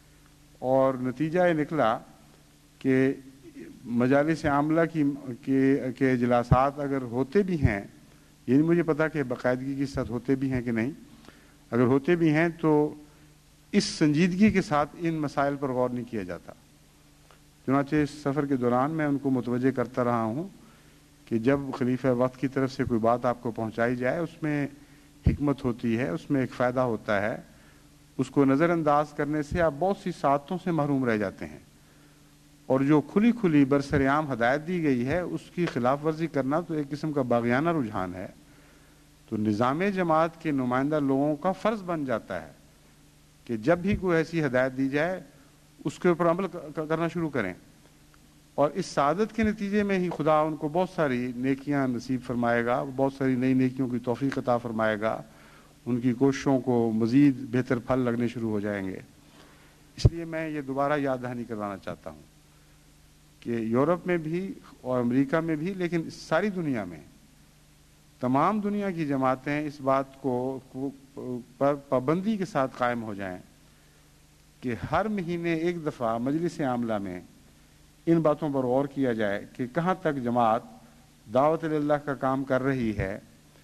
اور نتیجہ یہ نکلا کہ مجالس عاملہ کی کے اجلاسات اگر ہوتے بھی ہیں, یہ نہیں مجھے پتا کہ باقاعدگی کے ساتھ ہوتے بھی ہیں کہ نہیں, اگر ہوتے بھی ہیں تو اس سنجیدگی کے ساتھ ان مسائل پر غور نہیں کیا جاتا. چنانچہ اس سفر کے دوران میں ان کو متوجہ کرتا رہا ہوں کہ جب خلیفہ وقت کی طرف سے کوئی بات آپ کو پہنچائی جائے اس میں حکمت ہوتی ہے, اس میں ایک فائدہ ہوتا ہے. اس کو نظر انداز کرنے سے آپ بہت سی سعادتوں سے محروم رہ جاتے ہیں. اور جو کھلی کھلی برسر عام ہدایت دی گئی ہے اس کی خلاف ورزی کرنا تو ایک قسم کا باغیانہ رجحان ہے. تو نظام جماعت کے نمائندہ لوگوں کا فرض بن جاتا ہے کہ جب بھی کوئی ایسی ہدایت دی جائے اس کے اوپر عمل کرنا شروع کریں. اور اس سعادت کے نتیجے میں ہی خدا ان کو بہت ساری نیکیاں نصیب فرمائے گا, بہت ساری نئی نیکیوں کی توفیق عطا فرمائے گا, ان کی کوششوں کو مزید بہتر پھل لگنے شروع ہو جائیں گے. اس لیے میں یہ دوبارہ یاد دہانی کروانا چاہتا ہوں کہ یورپ میں بھی اور امریکہ میں بھی, لیکن ساری دنیا میں تمام دنیا کی جماعتیں اس بات کو پر پابندی کے ساتھ قائم ہو جائیں کہ ہر مہینے ایک دفعہ مجلس عاملہ میں ان باتوں پر غور کیا جائے کہ کہاں تک جماعت دعوت اللہ کا کام کر رہی ہے,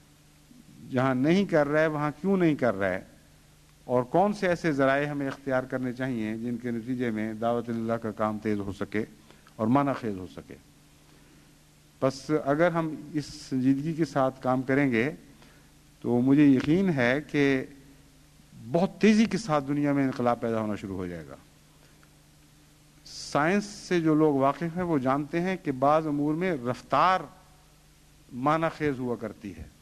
جہاں نہیں کر رہا ہے وہاں کیوں نہیں کر رہا ہے, اور کون سے ایسے ذرائع ہمیں اختیار کرنے چاہیے جن کے نتیجے میں دعوت اللہ کا کام تیز ہو سکے اور معنی خیز ہو سکے. بس اگر ہم اس سنجیدگی کے ساتھ کام کریں گے تو مجھے یقین ہے کہ بہت تیزی کے ساتھ دنیا میں انقلاب پیدا ہونا شروع ہو جائے گا. سائنس سے جو لوگ واقف ہیں وہ جانتے ہیں کہ بعض امور میں رفتار معنی خیز ہوا کرتی ہے.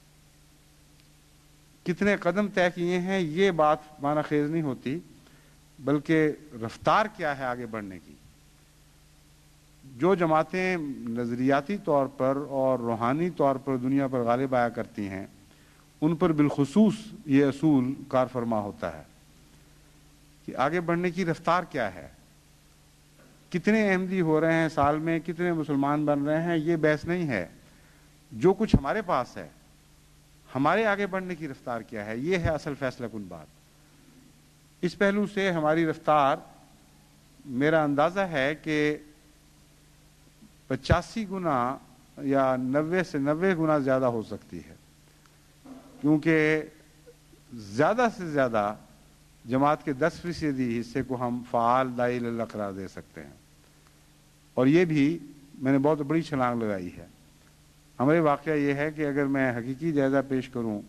کتنے قدم طے کیے ہیں یہ بات معنی خیز نہیں ہوتی, بلکہ رفتار کیا ہے آگے بڑھنے کی. جو جماعتیں نظریاتی طور پر اور روحانی طور پر دنیا پر غالب آیا کرتی ہیں ان پر بالخصوص یہ اصول کار فرما ہوتا ہے کہ آگے بڑھنے کی رفتار کیا ہے. کتنے احمدی ہو رہے ہیں سال میں, کتنے مسلمان بن رہے ہیں, یہ بحث نہیں ہے. جو کچھ ہمارے پاس ہے, ہمارے آگے بڑھنے کی رفتار کیا ہے, یہ ہے اصل فیصلہ کن بات. اس پہلو سے ہماری رفتار میرا اندازہ ہے کہ پچاسی گنا یا نوے سے نوے گنا زیادہ ہو سکتی ہے, کیونکہ زیادہ سے زیادہ جماعت کے دس فیصدی حصے کو ہم فعال داعی اللہ قرار دے سکتے ہیں. اور یہ بھی میں نے بہت بڑی چھلانگ لگائی ہے. ہمارے واقعہ یہ ہے کہ اگر میں حقیقی جائزہ پیش کروں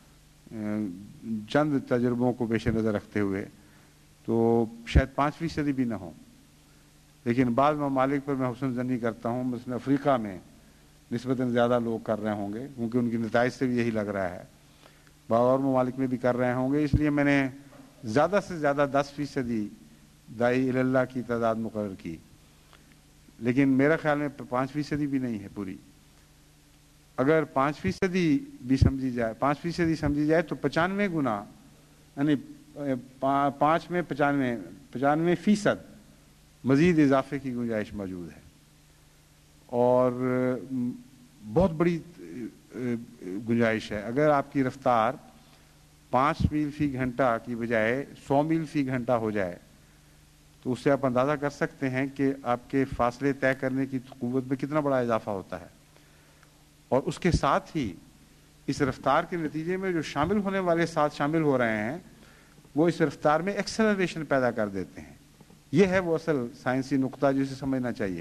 چند تجربوں کو پیش نظر رکھتے ہوئے تو شاید پانچ فیصدی بھی نہ ہوں, لیکن بعض ممالک پر میں حسن زنی کرتا ہوں, مثلا افریقہ میں نسبتاً زیادہ لوگ کر رہے ہوں گے کیونکہ ان کی نتائج سے بھی یہی لگ رہا ہے. بعض اور ممالک میں بھی کر رہے ہوں گے, اس لیے میں نے زیادہ سے زیادہ دس فیصدی داعی اللہ کی تعداد مقرر کی. لیکن میرا خیال میں پانچ فیصدی بھی نہیں ہے پوری. اگر پانچ فیصدی بھی سمجھی جائے پانچ فیصدی سمجھی جائے تو پچانوے گنا یعنی پانچ میں پچانوے پچانوے فیصد مزید اضافے کی گنجائش موجود ہے. اور بہت بڑی گنجائش ہے. اگر آپ کی رفتار پانچ میل فی گھنٹہ کی بجائے سو میل فی گھنٹہ ہو جائے تو اس سے آپ اندازہ کر سکتے ہیں کہ آپ کے فاصلے طے کرنے کی قوت میں کتنا بڑا اضافہ ہوتا ہے. اور اس کے ساتھ ہی اس رفتار کے نتیجے میں جو شامل ہونے والے ساتھ شامل ہو رہے ہیں وہ اس رفتار میں ایکسلریشن پیدا کر دیتے ہیں. یہ ہے وہ اصل سائنسی نقطہ جسے سمجھنا چاہیے.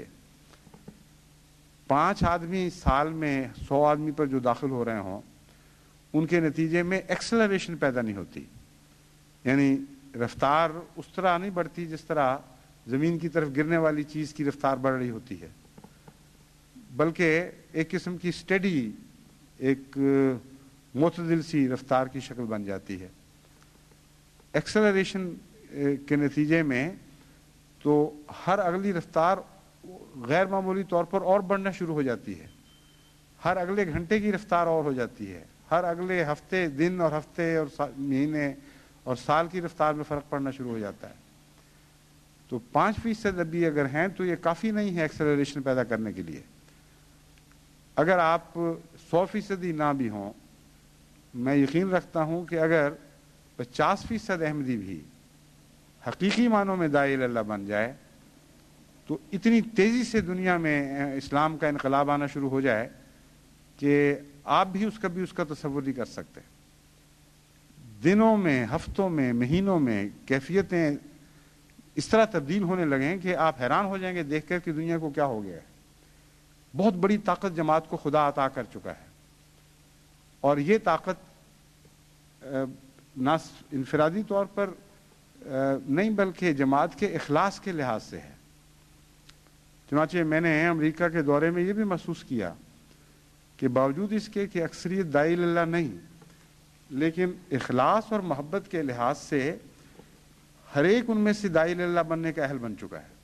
پانچ آدمی سال میں سو آدمی پر جو داخل ہو رہے ہوں ان کے نتیجے میں ایکسلریشن پیدا نہیں ہوتی, یعنی رفتار اس طرح نہیں بڑھتی جس طرح زمین کی طرف گرنے والی چیز کی رفتار بڑھ رہی ہوتی ہے, بلکہ ایک قسم کی سٹیڈی ایک معتدل سی رفتار کی شکل بن جاتی ہے. ایکسلریشن کے نتیجے میں تو ہر اگلی رفتار غیر معمولی طور پر اور بڑھنا شروع ہو جاتی ہے، ہر اگلے گھنٹے کی رفتار اور ہو جاتی ہے، ہر اگلے ہفتے دن اور ہفتے اور مہینے اور سال کی رفتار میں فرق پڑنا شروع ہو جاتا ہے۔ تو پانچ فیصد ابھی اگر ہیں تو یہ کافی نہیں ہے ایکسلریشن پیدا کرنے کے لیے۔ اگر آپ سو فیصدی نہ بھی ہوں، میں یقین رکھتا ہوں کہ اگر پچاس فیصد احمدی بھی حقیقی معنوں میں داعی اللہ بن جائے تو اتنی تیزی سے دنیا میں اسلام کا انقلاب آنا شروع ہو جائے کہ آپ بھی اس کا بھی اس کا تصور نہیں کر سکتے۔ دنوں میں، ہفتوں میں، مہینوں میں کیفیتیں اس طرح تبدیل ہونے لگیں کہ آپ حیران ہو جائیں گے دیکھ کر کہ دنیا کو کیا ہو گیا ہے۔ بہت بڑی طاقت جماعت کو خدا عطا کر چکا ہے، اور یہ طاقت نہ انفرادی طور پر نہیں بلکہ جماعت کے اخلاص کے لحاظ سے ہے۔ چنانچہ میں نے امریکہ کے دورے میں یہ بھی محسوس کیا کہ باوجود اس کے کہ اکثریت داعی اللہ نہیں، لیکن اخلاص اور محبت کے لحاظ سے ہر ایک ان میں سے داعی اللہ بننے کا اہل بن چکا ہے۔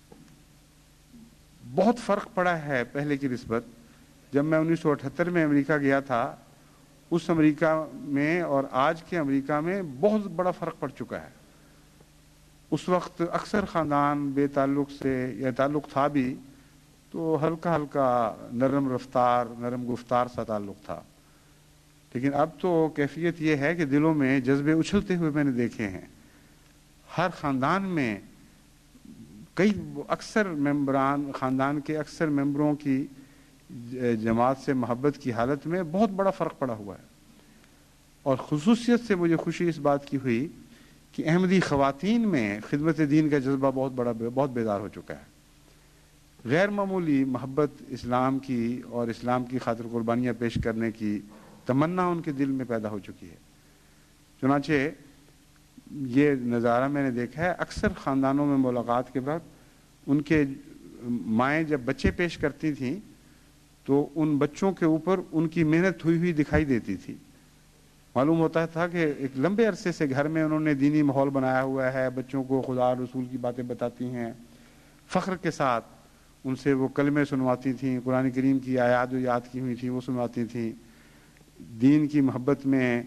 بہت فرق پڑا ہے پہلے کی نسبت۔ جب میں انیس سو اٹھہتر میں امریکہ گیا تھا، اس امریکہ میں اور آج کے امریکہ میں بہت بڑا فرق پڑ چکا ہے۔ اس وقت اکثر خاندان بے تعلق سے یا تعلق تھا بھی تو ہلکا ہلکا نرم رفتار، نرم گفتار سا تعلق تھا، لیکن اب تو کیفیت یہ ہے کہ دلوں میں جذبے اچھلتے ہوئے میں نے دیکھے ہیں۔ ہر خاندان میں کئی اکثر ممبران، خاندان کے اکثر ممبروں کی جماعت سے محبت کی حالت میں بہت بڑا فرق پڑا ہوا ہے۔ اور خصوصیت سے مجھے خوشی اس بات کی ہوئی کہ احمدی خواتین میں خدمت دین کا جذبہ بہت بڑا بہت بیدار ہو چکا ہے۔ غیر معمولی محبت اسلام کی اور اسلام کی خاطر قربانیاں پیش کرنے کی تمنا ان کے دل میں پیدا ہو چکی ہے۔ چنانچہ یہ نظارہ میں نے دیکھا ہے اکثر خاندانوں میں ملاقات کے بعد ان کے مائیں جب بچے پیش کرتی تھیں تو ان بچوں کے اوپر ان کی محنت ہوئی ہوئی دکھائی دیتی تھی۔ معلوم ہوتا تھا کہ ایک لمبے عرصے سے گھر میں انہوں نے دینی ماحول بنایا ہوا ہے، بچوں کو خدا اور رسول کی باتیں بتاتی ہیں، فخر کے ساتھ ان سے وہ کلمے سنواتی تھیں، قرآن کریم کی آیات جو یاد کی ہوئی تھیں وہ سنواتی تھیں، دین کی محبت میں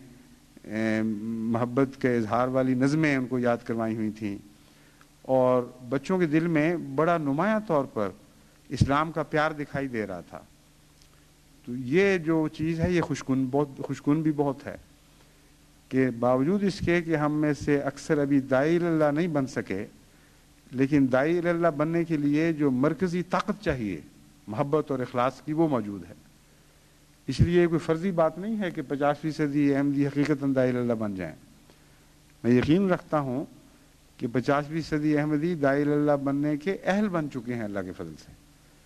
محبت کے اظہار والی نظمیں ان کو یاد کروائی ہوئی تھیں، اور بچوں کے دل میں بڑا نمایاں طور پر اسلام کا پیار دکھائی دے رہا تھا۔ تو یہ جو چیز ہے یہ خوشکن بہت خوشکن بھی بہت ہے کہ باوجود اس کے کہ ہم میں سے اکثر ابھی داعی اللہ نہیں بن سکے، لیکن داعی اللہ بننے کے لیے جو مرکزی طاقت چاہیے محبت اور اخلاص کی وہ موجود ہے۔ اس لیے کوئی فرضی بات نہیں ہے کہ پچاس فیصدی احمدی حقیقتاً داعی اللہ بن جائیں۔ میں یقین رکھتا ہوں کہ پچاس فیصدی احمدی داعی اللہ بننے کے اہل بن چکے ہیں اللہ کے فضل سے۔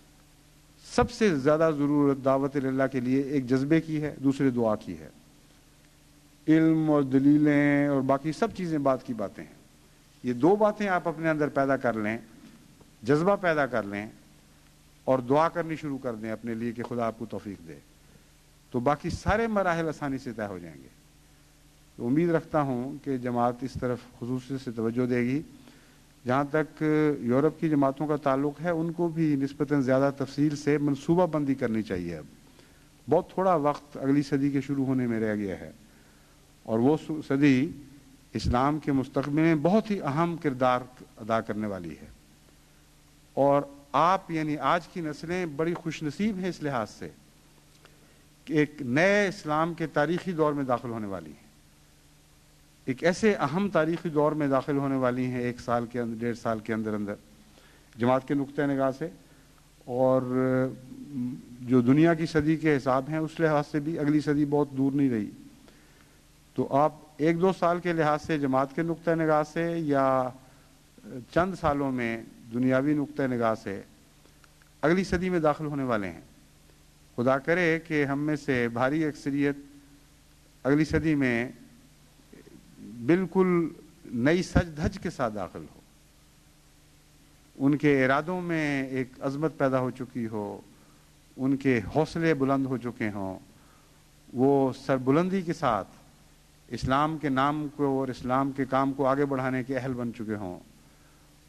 سب سے زیادہ ضرورت دعوت اللہ کے لیے ایک جذبے کی ہے، دوسرے دعا کی ہے۔ علم اور دلیلیں اور باقی سب چیزیں بات کی باتیں ہیں۔ یہ دو باتیں آپ اپنے اندر پیدا کر لیں، جذبہ پیدا کر لیں اور دعا کرنی شروع کر دیں اپنے لیے کہ خدا آپ کو توفیق دے، تو باقی سارے مراحل آسانی سے طے ہو جائیں گے۔ تو امید رکھتا ہوں کہ جماعت اس طرف خصوصی سے توجہ دے گی۔ جہاں تک یورپ کی جماعتوں کا تعلق ہے ان کو بھی نسبتاً زیادہ تفصیل سے منصوبہ بندی کرنی چاہیے۔ اب بہت تھوڑا وقت اگلی صدی کے شروع ہونے میں رہ گیا ہے، اور وہ صدی اسلام کے مستقبل میں بہت ہی اہم کردار ادا کرنے والی ہے، اور آپ یعنی آج کی نسلیں بڑی خوش نصیب ہیں اس لحاظ سے کہ ایک نئے اسلام کے تاریخی دور میں داخل ہونے والی ہیں، ایک ایسے اہم تاریخی دور میں داخل ہونے والی ہیں ایک سال کے اندر، ڈیڑھ سال کے اندر اندر جماعت کے نقطہ نگاہ سے، اور جو دنیا کی صدی کے حساب ہیں اس لحاظ سے بھی اگلی صدی بہت دور نہیں رہی۔ تو آپ ایک دو سال کے لحاظ سے جماعت کے نقطہ نگاہ سے یا چند سالوں میں دنیاوی نقطہ نگاہ سے اگلی صدی میں داخل ہونے والے ہیں۔ خدا کرے کہ ہم میں سے بھاری اکثریت اگلی صدی میں بالکل نئی سج دھج کے ساتھ داخل ہو، ان کے ارادوں میں ایک عظمت پیدا ہو چکی ہو، ان کے حوصلے بلند ہو چکے ہوں، وہ سربلندی کے ساتھ اسلام کے نام کو اور اسلام کے کام کو آگے بڑھانے کے اہل بن چکے ہوں،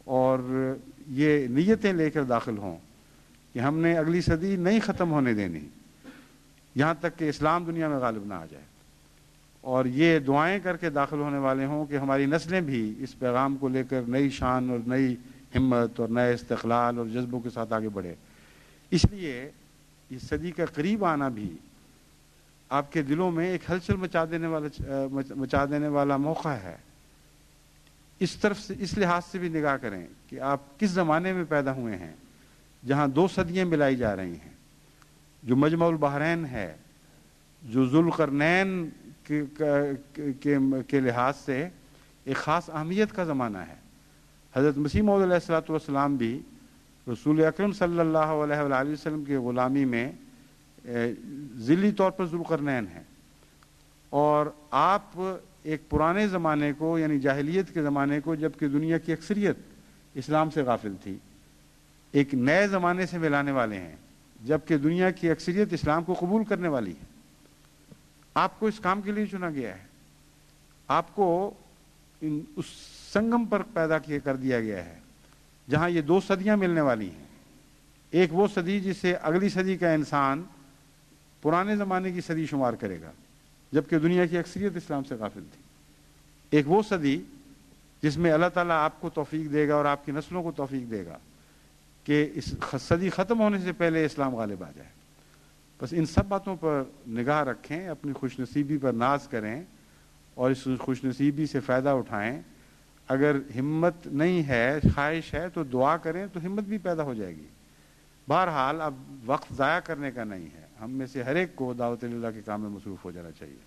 اور یہ نیتیں لے کر داخل ہوں کہ ہم نے اگلی صدی نہیں ختم ہونے دینی یہاں تک کہ اسلام دنیا میں غالب نہ آ جائے، اور یہ دعائیں کر کے داخل ہونے والے ہوں کہ ہماری نسلیں بھی اس پیغام کو لے کر نئی شان اور نئی ہمت اور نئے استقلال اور جذبوں کے ساتھ آگے بڑھے۔ اس لیے اس صدی کا قریب آنا بھی آپ کے دلوں میں ایک ہلچل مچا دینے والا مچا دینے والا موقع ہے۔ اس طرف سے اس لحاظ سے بھی نگاہ کریں کہ آپ کس زمانے میں پیدا ہوئے ہیں جہاں دو صدیاں ملائی جا رہی ہیں، جو مجمع البحرین ہے، جو ذوالقرنین کے, کے, کے لحاظ سے ایک خاص اہمیت کا زمانہ ہے۔ حضرت مسیح موعود علیہ الصلوۃ والسلام بھی رسول اکرم صلی اللہ علیہ وآلہ وسلم کی غلامی میں ذیلی طور پر ذوالقرنین ہیں، اور آپ ایک پرانے زمانے کو یعنی جاہلیت کے زمانے کو، جبکہ دنیا کی اکثریت اسلام سے غافل تھی، ایک نئے زمانے سے ملانے والے ہیں جبکہ دنیا کی اکثریت اسلام کو قبول کرنے والی ہے۔ آپ کو اس کام کے لیے چنا گیا ہے، آپ کو ان اس سنگم پر پیدا کر دیا گیا ہے جہاں یہ دو صدیاں ملنے والی ہیں۔ ایک وہ صدی جسے اگلی صدی کا انسان پرانے زمانے کی صدی شمار کرے گا جبکہ دنیا کی اکثریت اسلام سے غافل تھی۔ ایک وہ صدی جس میں اللہ تعالیٰ آپ کو توفیق دے گا اور آپ کی نسلوں کو توفیق دے گا کہ اس صدی ختم ہونے سے پہلے اسلام غالب آ جائے۔ بس ان سب باتوں پر نگاہ رکھیں، اپنی خوش نصیبی پر ناز کریں اور اس خوش نصیبی سے فائدہ اٹھائیں۔ اگر ہمت نہیں ہے، خواہش ہے، تو دعا کریں تو ہمت بھی پیدا ہو جائے گی۔ بہرحال اب وقت ضائع کرنے کا نہیں ہے، ہم میں سے ہر ایک کو دعوت اللہ کے کام میں مصروف ہو جانا چاہیے۔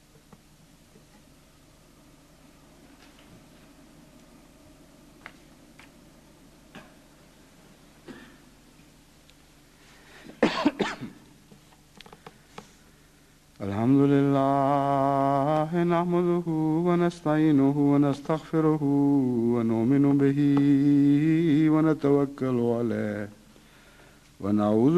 الحمد لله نحمده ونستعينه ونستغفره ونؤمن به ونتوكل عليه ونعوذ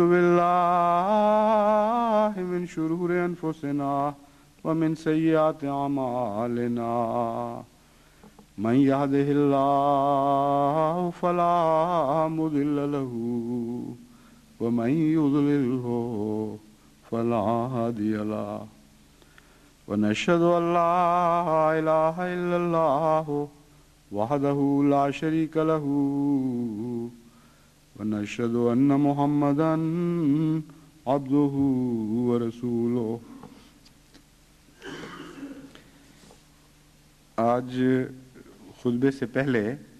بالله من شرور أنفسنا ومن سيئات أعمالنا من يهده الله فلا مضل له ومن يضلله فلا هادي له ونشهد أن لا إله إلا الله وحده لا شريك له ونشهد أن محمدا عبده ورسوله۔ آج خطبے سے پہلے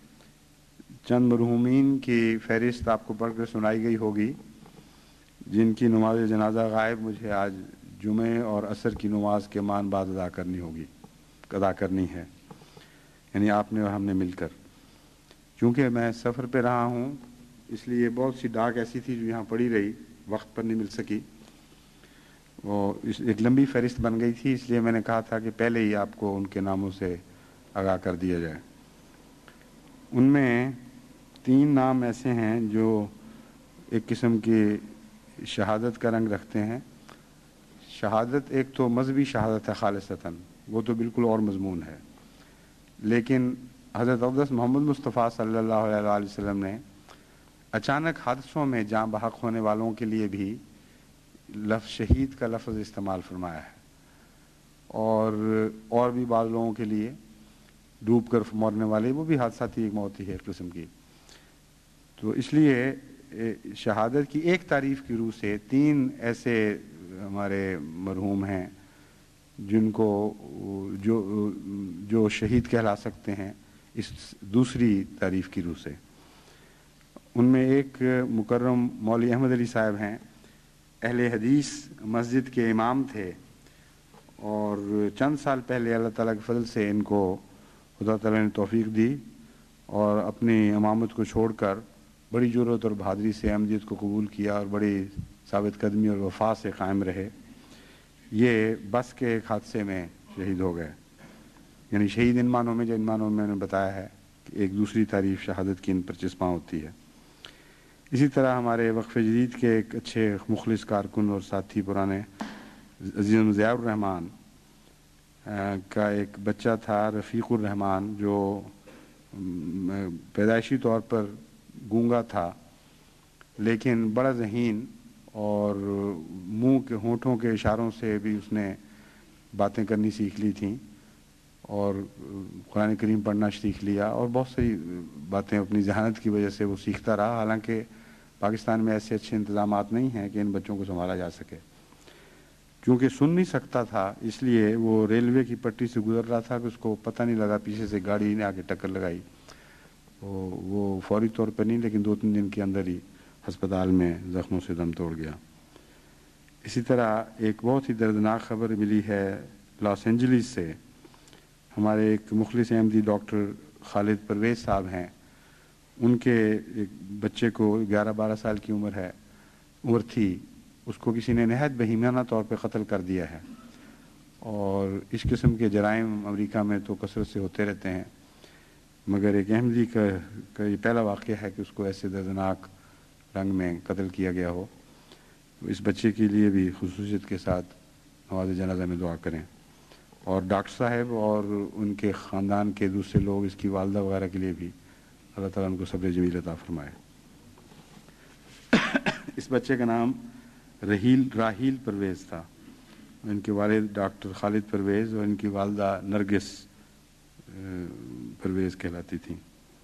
چند مرحومین کی فہرست آپ کو پڑھ کر سنائی گئی ہوگی جن کی نماز جنازہ غائب مجھے آج جمعے اور عصر کی نماز کے مان بعد ادا کرنی ہوگی ادا کرنی ہے، یعنی آپ نے اور ہم نے مل کر۔ چونکہ میں سفر پہ رہا ہوں اس لیے بہت سی ڈاک ایسی تھی جو یہاں پڑی رہی، وقت پر نہیں مل سکی، وہ ایک لمبی فہرست بن گئی تھی، اس لیے میں نے کہا تھا کہ پہلے ہی آپ کو ان کے ناموں سے آگاہ کر دیا جائے۔ ان میں تین نام ایسے ہیں جو ایک قسم کی شہادت کا رنگ رکھتے ہیں۔ شہادت ایک تو مذہبی شہادت ہے خالصتاً، وہ تو بالکل اور مضمون ہے، لیکن حضرت اقدس محمد مصطفیٰ صلی اللہ علیہ وآلہ وسلم نے اچانک حادثوں میں جاں بحق ہونے والوں کے لیے بھی لفظ شہید کا لفظ استعمال فرمایا ہے، اور اور بھی بعض لوگوں کے لیے ڈوب کر مرنے والے، وہ بھی حادثاتی ایک موت ہی ہے ایک قسم کی۔ تو اس لیے شہادت کی ایک تعریف کی روح سے تین ایسے ہمارے مرحوم ہیں جن کو جو جو شہید کہلا سکتے ہیں اس دوسری تعریف کی روح سے۔ ان میں ایک مکرم مولوی احمد علی صاحب ہیں، اہل حدیث مسجد کے امام تھے، اور چند سال پہلے اللہ تعالیٰ کے فضل سے ان کو خدا تعالیٰ نے توفیق دی اور اپنی امامت کو چھوڑ کر بڑی جرأت اور بہادری سے احمدیت کو قبول کیا اور بڑی ثابت قدمی اور وفا سے قائم رہے۔ یہ بس کے ایک حادثے میں شہید ہو گئے، یعنی شہید ان معنوں میں جو ان معنوں میں میں نے بتایا ہے کہ ایک دوسری تعریف شہادت کی ان پر چسپاں ہوتی ہے۔ اسی طرح ہمارے وقف جدید کے ایک اچھے مخلص کارکن اور ساتھی پرانے عزیز ضیاء الرحمن کا ایک بچہ تھا رفیق الرحمان، جو پیدائشی طور پر گونگا تھا، لیکن بڑا ذہین اور منہ کے ہونٹوں کے اشاروں سے بھی اس نے باتیں کرنی سیکھ لی تھیں، اور قرآن کریم پڑھنا سیکھ لیا، اور بہت سی باتیں اپنی ذہانت کی وجہ سے وہ سیکھتا رہا، حالانکہ پاکستان میں ایسے اچھے انتظامات نہیں ہیں کہ ان بچوں کو سنبھالا جا سکے۔ کیونکہ سن نہیں سکتا تھا، اس لیے وہ ریلوے کی پٹی سے گزر رہا تھا کہ اس کو پتہ نہیں لگا، پیچھے سے گاڑی نے آ کے ٹکر لگائی، وہ فوری طور پر نہیں لیکن دو تین دن کے اندر ہی ہسپتال میں زخموں سے دم توڑ گیا۔ اسی طرح ایک بہت ہی دردناک خبر ملی ہے لاس اینجلس سے۔ ہمارے ایک مخلص احمدی ڈاکٹر خالد پرویز صاحب ہیں، ان کے ایک بچے کو گیارہ بارہ سال کی عمر ہے عمر تھی، اس کو کسی نے نہایت بہیمانہ طور پہ قتل کر دیا ہے، اور اس قسم کے جرائم امریکہ میں تو کثرت سے ہوتے رہتے ہیں، مگر ایک احمدی کا کا یہ پہلا واقعہ ہے کہ اس کو ایسے دردناک رنگ میں قتل کیا گیا ہو۔ اس بچے کے لیے بھی خصوصیت کے ساتھ نماز جنازہ میں دعا کریں، اور ڈاکٹر صاحب اور ان کے خاندان کے دوسرے لوگ، اس کی والدہ وغیرہ کے لیے بھی اللہ تعالیٰ ان کو صبر جمیل عطا فرمائے۔ اس بچے کا نام رحیل راحیل پرویز تھا، ان کے والد ڈاکٹر خالد پرویز اور ان کی والدہ نرگس پرویز کہلاتی تھیں۔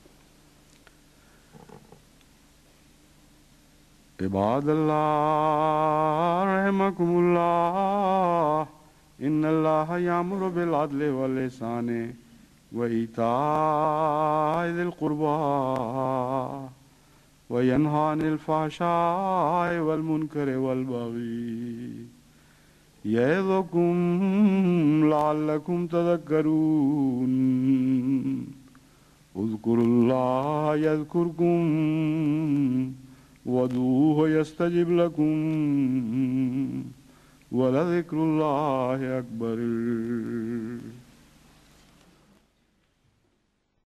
عباد اللہ رحمکم اللہ، ان اللہ یامر بالعدل والاحسان وایتاء ذی القربى وینہی عن الفحشاء والمنکر والبغی یعظکم لعلکم تذکرون، اذکروا اللہ یذکرکم وادعوہ یستجب لکم ولذکر اللہ اکبر۔